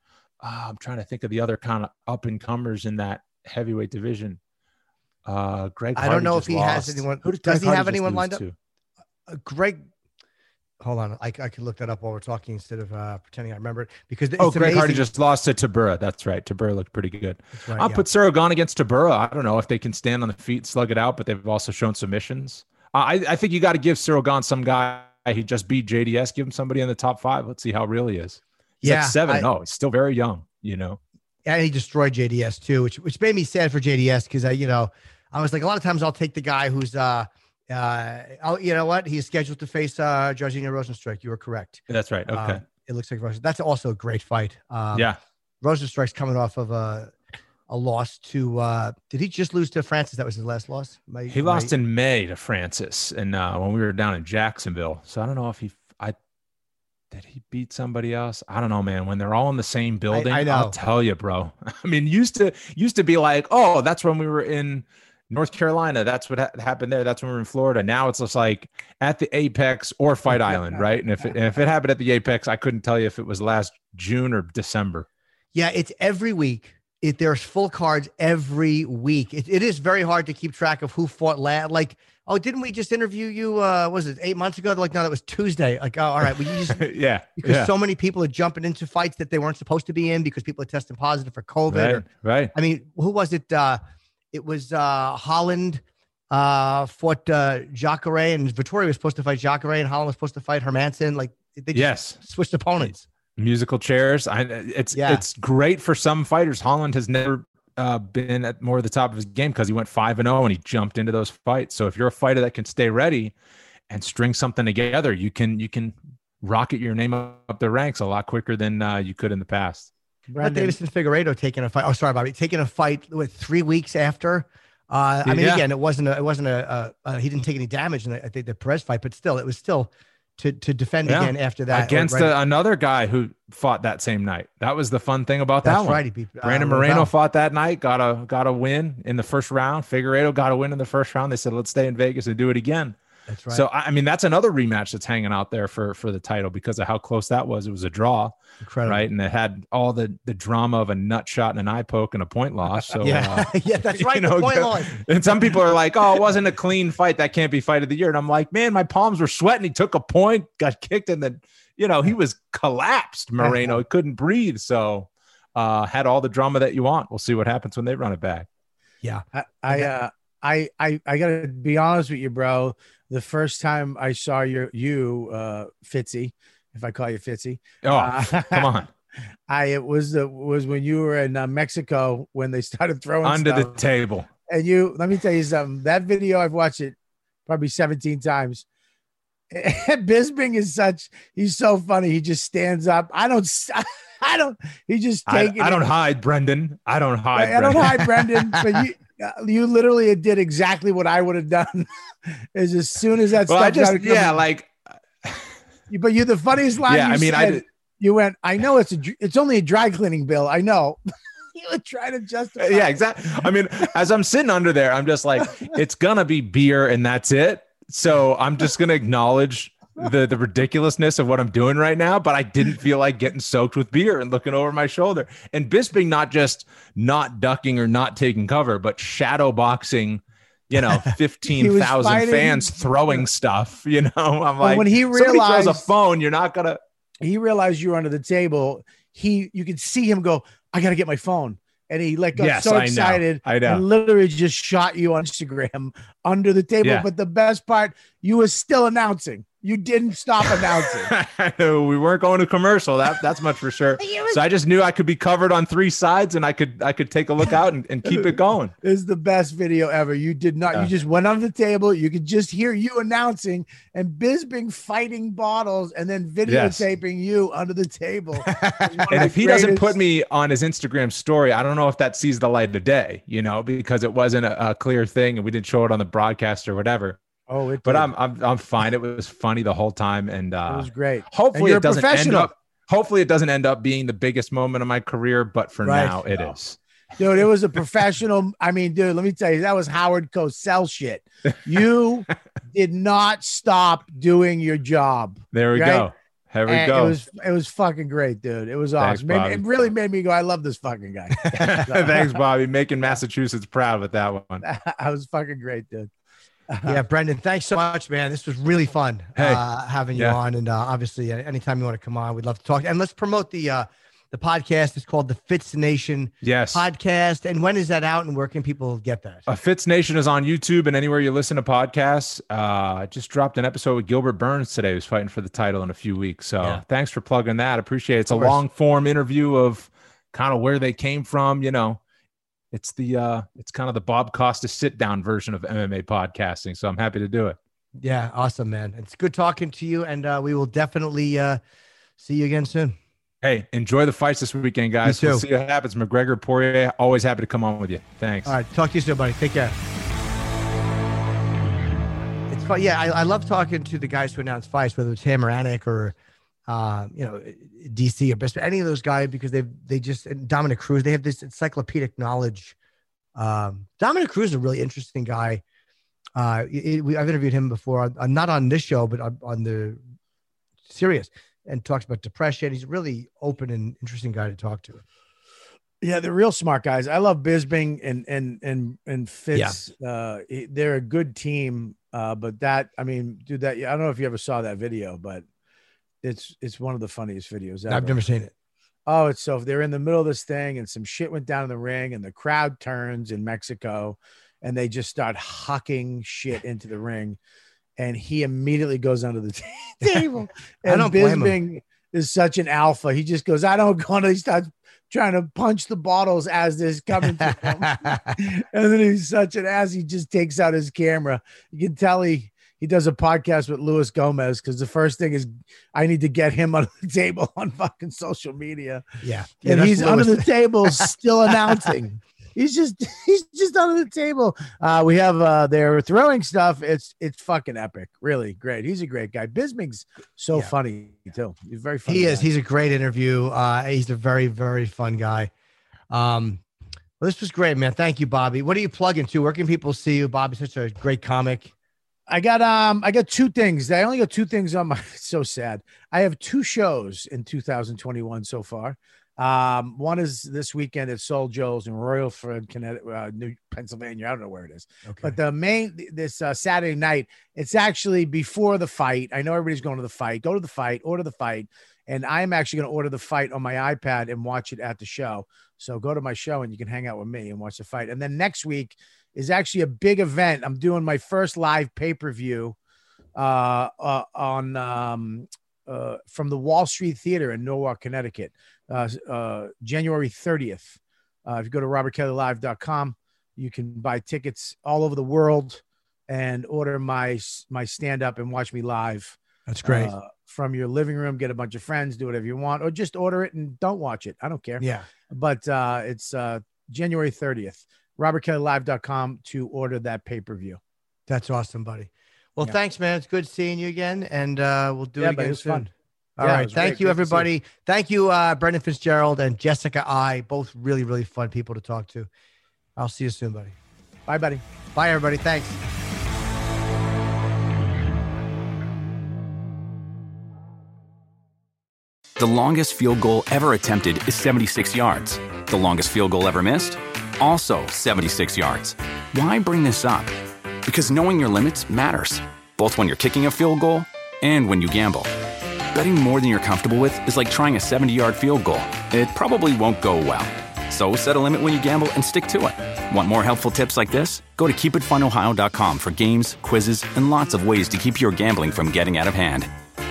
Uh, I'm trying to think of the other kind of up and comers in that heavyweight division. Uh, Greg, I don't Hardy know just if he has lost. anyone- Who did does Greg he Hardy have just anyone lose lined up? to? Uh, Greg, hold on. I, I can look that up while we're talking instead of uh, pretending I remember it because oh, it's Greg amazing. Hardy just lost to Tabura. That's right. Tabura looked pretty good. Right, I'll yeah. put Saragon against Tabura. I don't know if they can stand on the feet, slug it out, but they've also shown submissions. Uh, I, I think you got to give Saragon some guy. He just beat J D S. Give him somebody in the top five. Let's see how real he is. He's Yeah, like seven. I- No, he's still very young, you know? And he destroyed J D S too, which which made me sad for J D S because I, you know, I was like, a lot of times I'll take the guy who's, uh, uh, oh, you know what? He's scheduled to face uh, Jairzinho Rosenstrike. You were correct. That's right. Okay. Um, it looks like Rosen. That's also a great fight. Um, yeah. Rosenstrike's coming off of a a loss to. Uh, did he just lose to Francis? That was his last loss. My, He my- lost in May to Francis, and uh, when we were down in Jacksonville. So I don't know if he, I did he beat somebody else? I don't know, man. When they're all in the same building, I know. I'll tell you, bro. I mean, used to used to be like, oh, that's when we were in North Carolina. That's what ha- happened there. That's when we were in Florida. Now it's just like at the Apex or Fight Island, right? And if it, and if it happened at the Apex, I couldn't tell you if it was last June or December. Yeah, it's every week. It there's full cards every week. It, it is very hard to keep track of who fought last. Like, oh, didn't we just interview you? Uh, was it eight months ago? They're like, no, that was Tuesday. Like, oh, all right. Well, you just yeah, because yeah. so many people are jumping into fights that they weren't supposed to be in because people are testing positive for COVID. Right, or- right. I mean, who was it? Uh, it was uh, Holland uh, fought uh, Jacare, and Vittori was supposed to fight Jacare, and Holland was supposed to fight Hermanson. Like, they just Yes. switched opponents. Musical chairs. I it's Yeah. it's great for some fighters. Holland has never uh, been at more of the top of his game because he went five and zero and he jumped into those fights. So if you're a fighter that can stay ready and string something together, you can you can rocket your name up the ranks a lot quicker than uh, you could in the past. Brad Davison Figueiredo taking a fight. Oh, sorry, Bobby, taking a fight with three weeks after. Uh, I mean, Yeah. again, it wasn't a, it wasn't a, a, a he didn't take any damage in the, I think the Perez fight, but still, it was still to to defend Yeah. again after that against right, a- another guy who fought that same night. That was the fun thing about that That's one. right. He beat, uh, Brandon Ravel. Moreno fought that night, got a got a win in the first round. Figueiredo got a win in the first round. They said, let's stay in Vegas and do it again. That's right. So I I mean, that's another rematch that's hanging out there for for the title because of how close that was. It was a draw, Incredible. right? And it had all the the drama of a nut shot and an eye poke and a point loss. So yeah, uh, yeah, that's right. you the know, point loss. and some people are like, "Oh, it wasn't a clean fight. That can't be fight of the year." And I'm like, "Man, my palms were sweating. He took a point, got kicked, and then you know he was collapsed. Moreno, he couldn't breathe. So uh, had all the drama that you want. We'll see what happens when they run it back." Yeah, I I uh, I I I gotta be honest with you, bro. The first time I saw your you uh Fitzy, if I call you Fitzy, Oh, uh, come on. I it was the was when you were in uh, Mexico when they started throwing Under stuff. the table. And you, let me tell you something. That video, I've watched it probably seventeen times. Bisping is such, he's so funny. He just stands up. I don't, I don't, he just I, taking I don't it. hide, Brendan. I don't hide. I don't Brendan. hide, Brendan, but you, you literally did exactly what I would have done. Is as soon as that Well, stuff I just, started coming- yeah, like, but you, the funniest line. Yeah, you I mean, I said, did- you went, I know it's a, dr- it's only a dry cleaning bill. I know. You were trying to justify. yeah, exactly. I mean, as I'm sitting under there, I'm just like, it's gonna be beer and that's it. So I'm just gonna acknowledge the the ridiculousness of what I'm doing right now. But I didn't feel like getting soaked with beer and looking over my shoulder. And Bisping not just not ducking or not taking cover, but shadow boxing. You know, fifteen thousand fighting- fans throwing stuff. You know, I'm like, when he somebody throws a realized- phone, you're not gonna. He realized you were under the table. He, you could see him go, I got to get my phone. And he like got Yes, so I know. excited. I know. And literally just shot you on Instagram under the table. Yeah. But the best part, you were still announcing. You didn't stop announcing. We weren't going to commercial. That that's much for sure. So I just knew I could be covered on three sides, and I could I could take a look out and, and keep it going. This is the best video ever. You did not. Yeah. You just went under the table. You could just hear you announcing and Bisping fighting bottles and then videotaping you under the table. And if he doesn't put me on his Instagram story, I don't know if that sees the light of day. You know, because it wasn't a, a clear thing, and we didn't show it on the broadcast or whatever. Oh, it But did. I'm I'm I'm fine. It was funny the whole time, and uh, It was great. And Hopefully, you're it a doesn't end professional. up. Hopefully, it doesn't end up being the biggest moment of my career. But for Right. now, it is. Dude, it was a professional. I mean, dude, let me tell you, that was Howard Cosell shit. You did not stop doing your job. There we right? go. There we And go. It was it was fucking great, dude. It was Thanks, awesome. Made me- Bobby. it really made me go, I love this fucking guy. Thanks, Bobby. Making Massachusetts proud with that one. I was fucking great, dude. Yeah, Brendan, thanks so much, man. This was really fun Hey. uh, having you Yeah. on. And uh, obviously, uh, anytime you want to come on, we'd love to talk. And let's promote the uh, the podcast. It's called the Fitz Nation Yes. podcast. And when is that out? And where can people get that? Uh, Fitz Nation is on YouTube and anywhere you listen to podcasts. Uh, I just dropped an episode with Gilbert Burns today, who's fighting for the title in a few weeks. So Yeah. thanks for plugging that. Appreciate it. It's a Of course. long form interview of kind of where they came from. You know, it's the uh, it's kind of the Bob Costas sit down version of M M A podcasting. So I'm happy to do it. Yeah, awesome, man. It's good talking to you. And uh, we will definitely uh, see you again soon. Hey, enjoy the fights this weekend, guys. You too. We'll see what happens. McGregor, Poirier, always happy to come on with you. Thanks. All right. Talk to you soon, buddy. Take care. It's fun. Yeah, I, I love talking to the guys who announce fights, whether it's him or Anik or, uh, you know, D C or Bisping, any of those guys, because they they just, and Dominic Cruz, they have this encyclopedic knowledge. Um, Dominic Cruz is a really interesting guy. Uh, it, we, I've interviewed him before, uh, not on this show, but on, on the Sirius, and talks about depression. He's a really open and interesting guy to talk to. Yeah, they're real smart guys. I love Bisping and and and and Fitz. Yeah. Uh, they're a good team. Uh, but that, I mean, dude, that I don't know if you ever saw that video, but it's it's one of the funniest videos ever. I've never seen it. Oh, it's so they're in the middle of this thing, and some shit went down in the ring, and the crowd turns in Mexico, and they just start hucking shit into the ring. And he immediately goes under the t- table. And I don't blame Bisping him. is such an alpha. He just goes, I don't go under. He starts trying to punch the bottles as this coming to him. And then he's such an ass. He just takes out his camera. You can tell he, he does a podcast with Luis Gomez because the first thing is I need to get him under the table on fucking social media. Yeah. yeah And he's Louis. under the table still announcing. He's just he's just under the table. Uh, we have uh, their throwing stuff. It's it's fucking epic. Really great. He's a great guy. Bisping's so Yeah. funny too. He's very funny. He is. guy. He's a great interview. Uh, he's a very, very fun guy. Um, well, this was great, man. Thank you, Bobby. What are you plugging to? Where can people see you? Bobby's such a great comic. I got um I got two things. I only got two things on my. It's so sad. I have two shows in two thousand twenty-one so far. Um, one is this weekend at Soul Joe's in Royalford, Connecticut, uh, New Pennsylvania. I don't know where it is, Okay. but the main this uh, Saturday night, it's actually before the fight. I know everybody's going to the fight. Go to the fight, order the fight, and I'm actually going to order the fight on my iPad and watch it at the show. So go to my show and you can hang out with me and watch the fight. And then next week is actually a big event. I'm doing my first live pay per view uh, uh, on um, uh, from the Wall Street Theater in Norwalk, Connecticut. Uh, uh, January thirtieth. Uh, if you go to robert kelly live dot com, you can buy tickets all over the world and order my my stand up and watch me live. That's great. Uh, from your living room, get a bunch of friends, do whatever you want, or just order it and don't watch it. I don't care. Yeah. But uh, it's uh, January thirtieth. robert kelly live dot com to order that pay per view. That's awesome, buddy. Well, Yeah. thanks, man. It's good seeing you again, and uh, we'll do Yeah, it but it again was soon. fun. All Yeah, it right. was Thank great. you, Great to see everybody. Thank you, uh, Brendan Fitzgerald and Jessica I. Both really, really fun people to talk to. I'll see you soon, buddy. Bye, buddy. Bye, everybody. Thanks. The longest field goal ever attempted is seventy-six yards. The longest field goal ever missed? Also seventy-six yards. Why bring this up? Because knowing your limits matters, both when you're kicking a field goal and when you gamble. Betting more than you're comfortable with is like trying a seventy-yard field goal. It probably won't go well. So set a limit when you gamble and stick to it. Want more helpful tips like this? Go to keep it fun ohio dot com for games, quizzes, and lots of ways to keep your gambling from getting out of hand.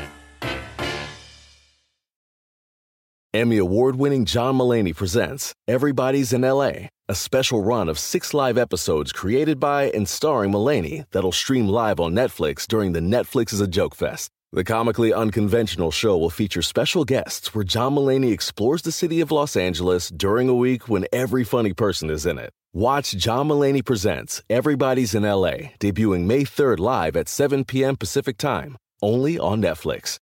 Emmy award-winning John Mulaney presents Everybody's in L A, a special run of six live episodes created by and starring Mulaney that'll stream live on Netflix during the Netflix is a Joke Fest. The comically unconventional show will feature special guests where John Mulaney explores the city of Los Angeles during a week when every funny person is in it. Watch John Mulaney Presents Everybody's in L A, debuting May third live at seven p.m. Pacific Time, only on Netflix.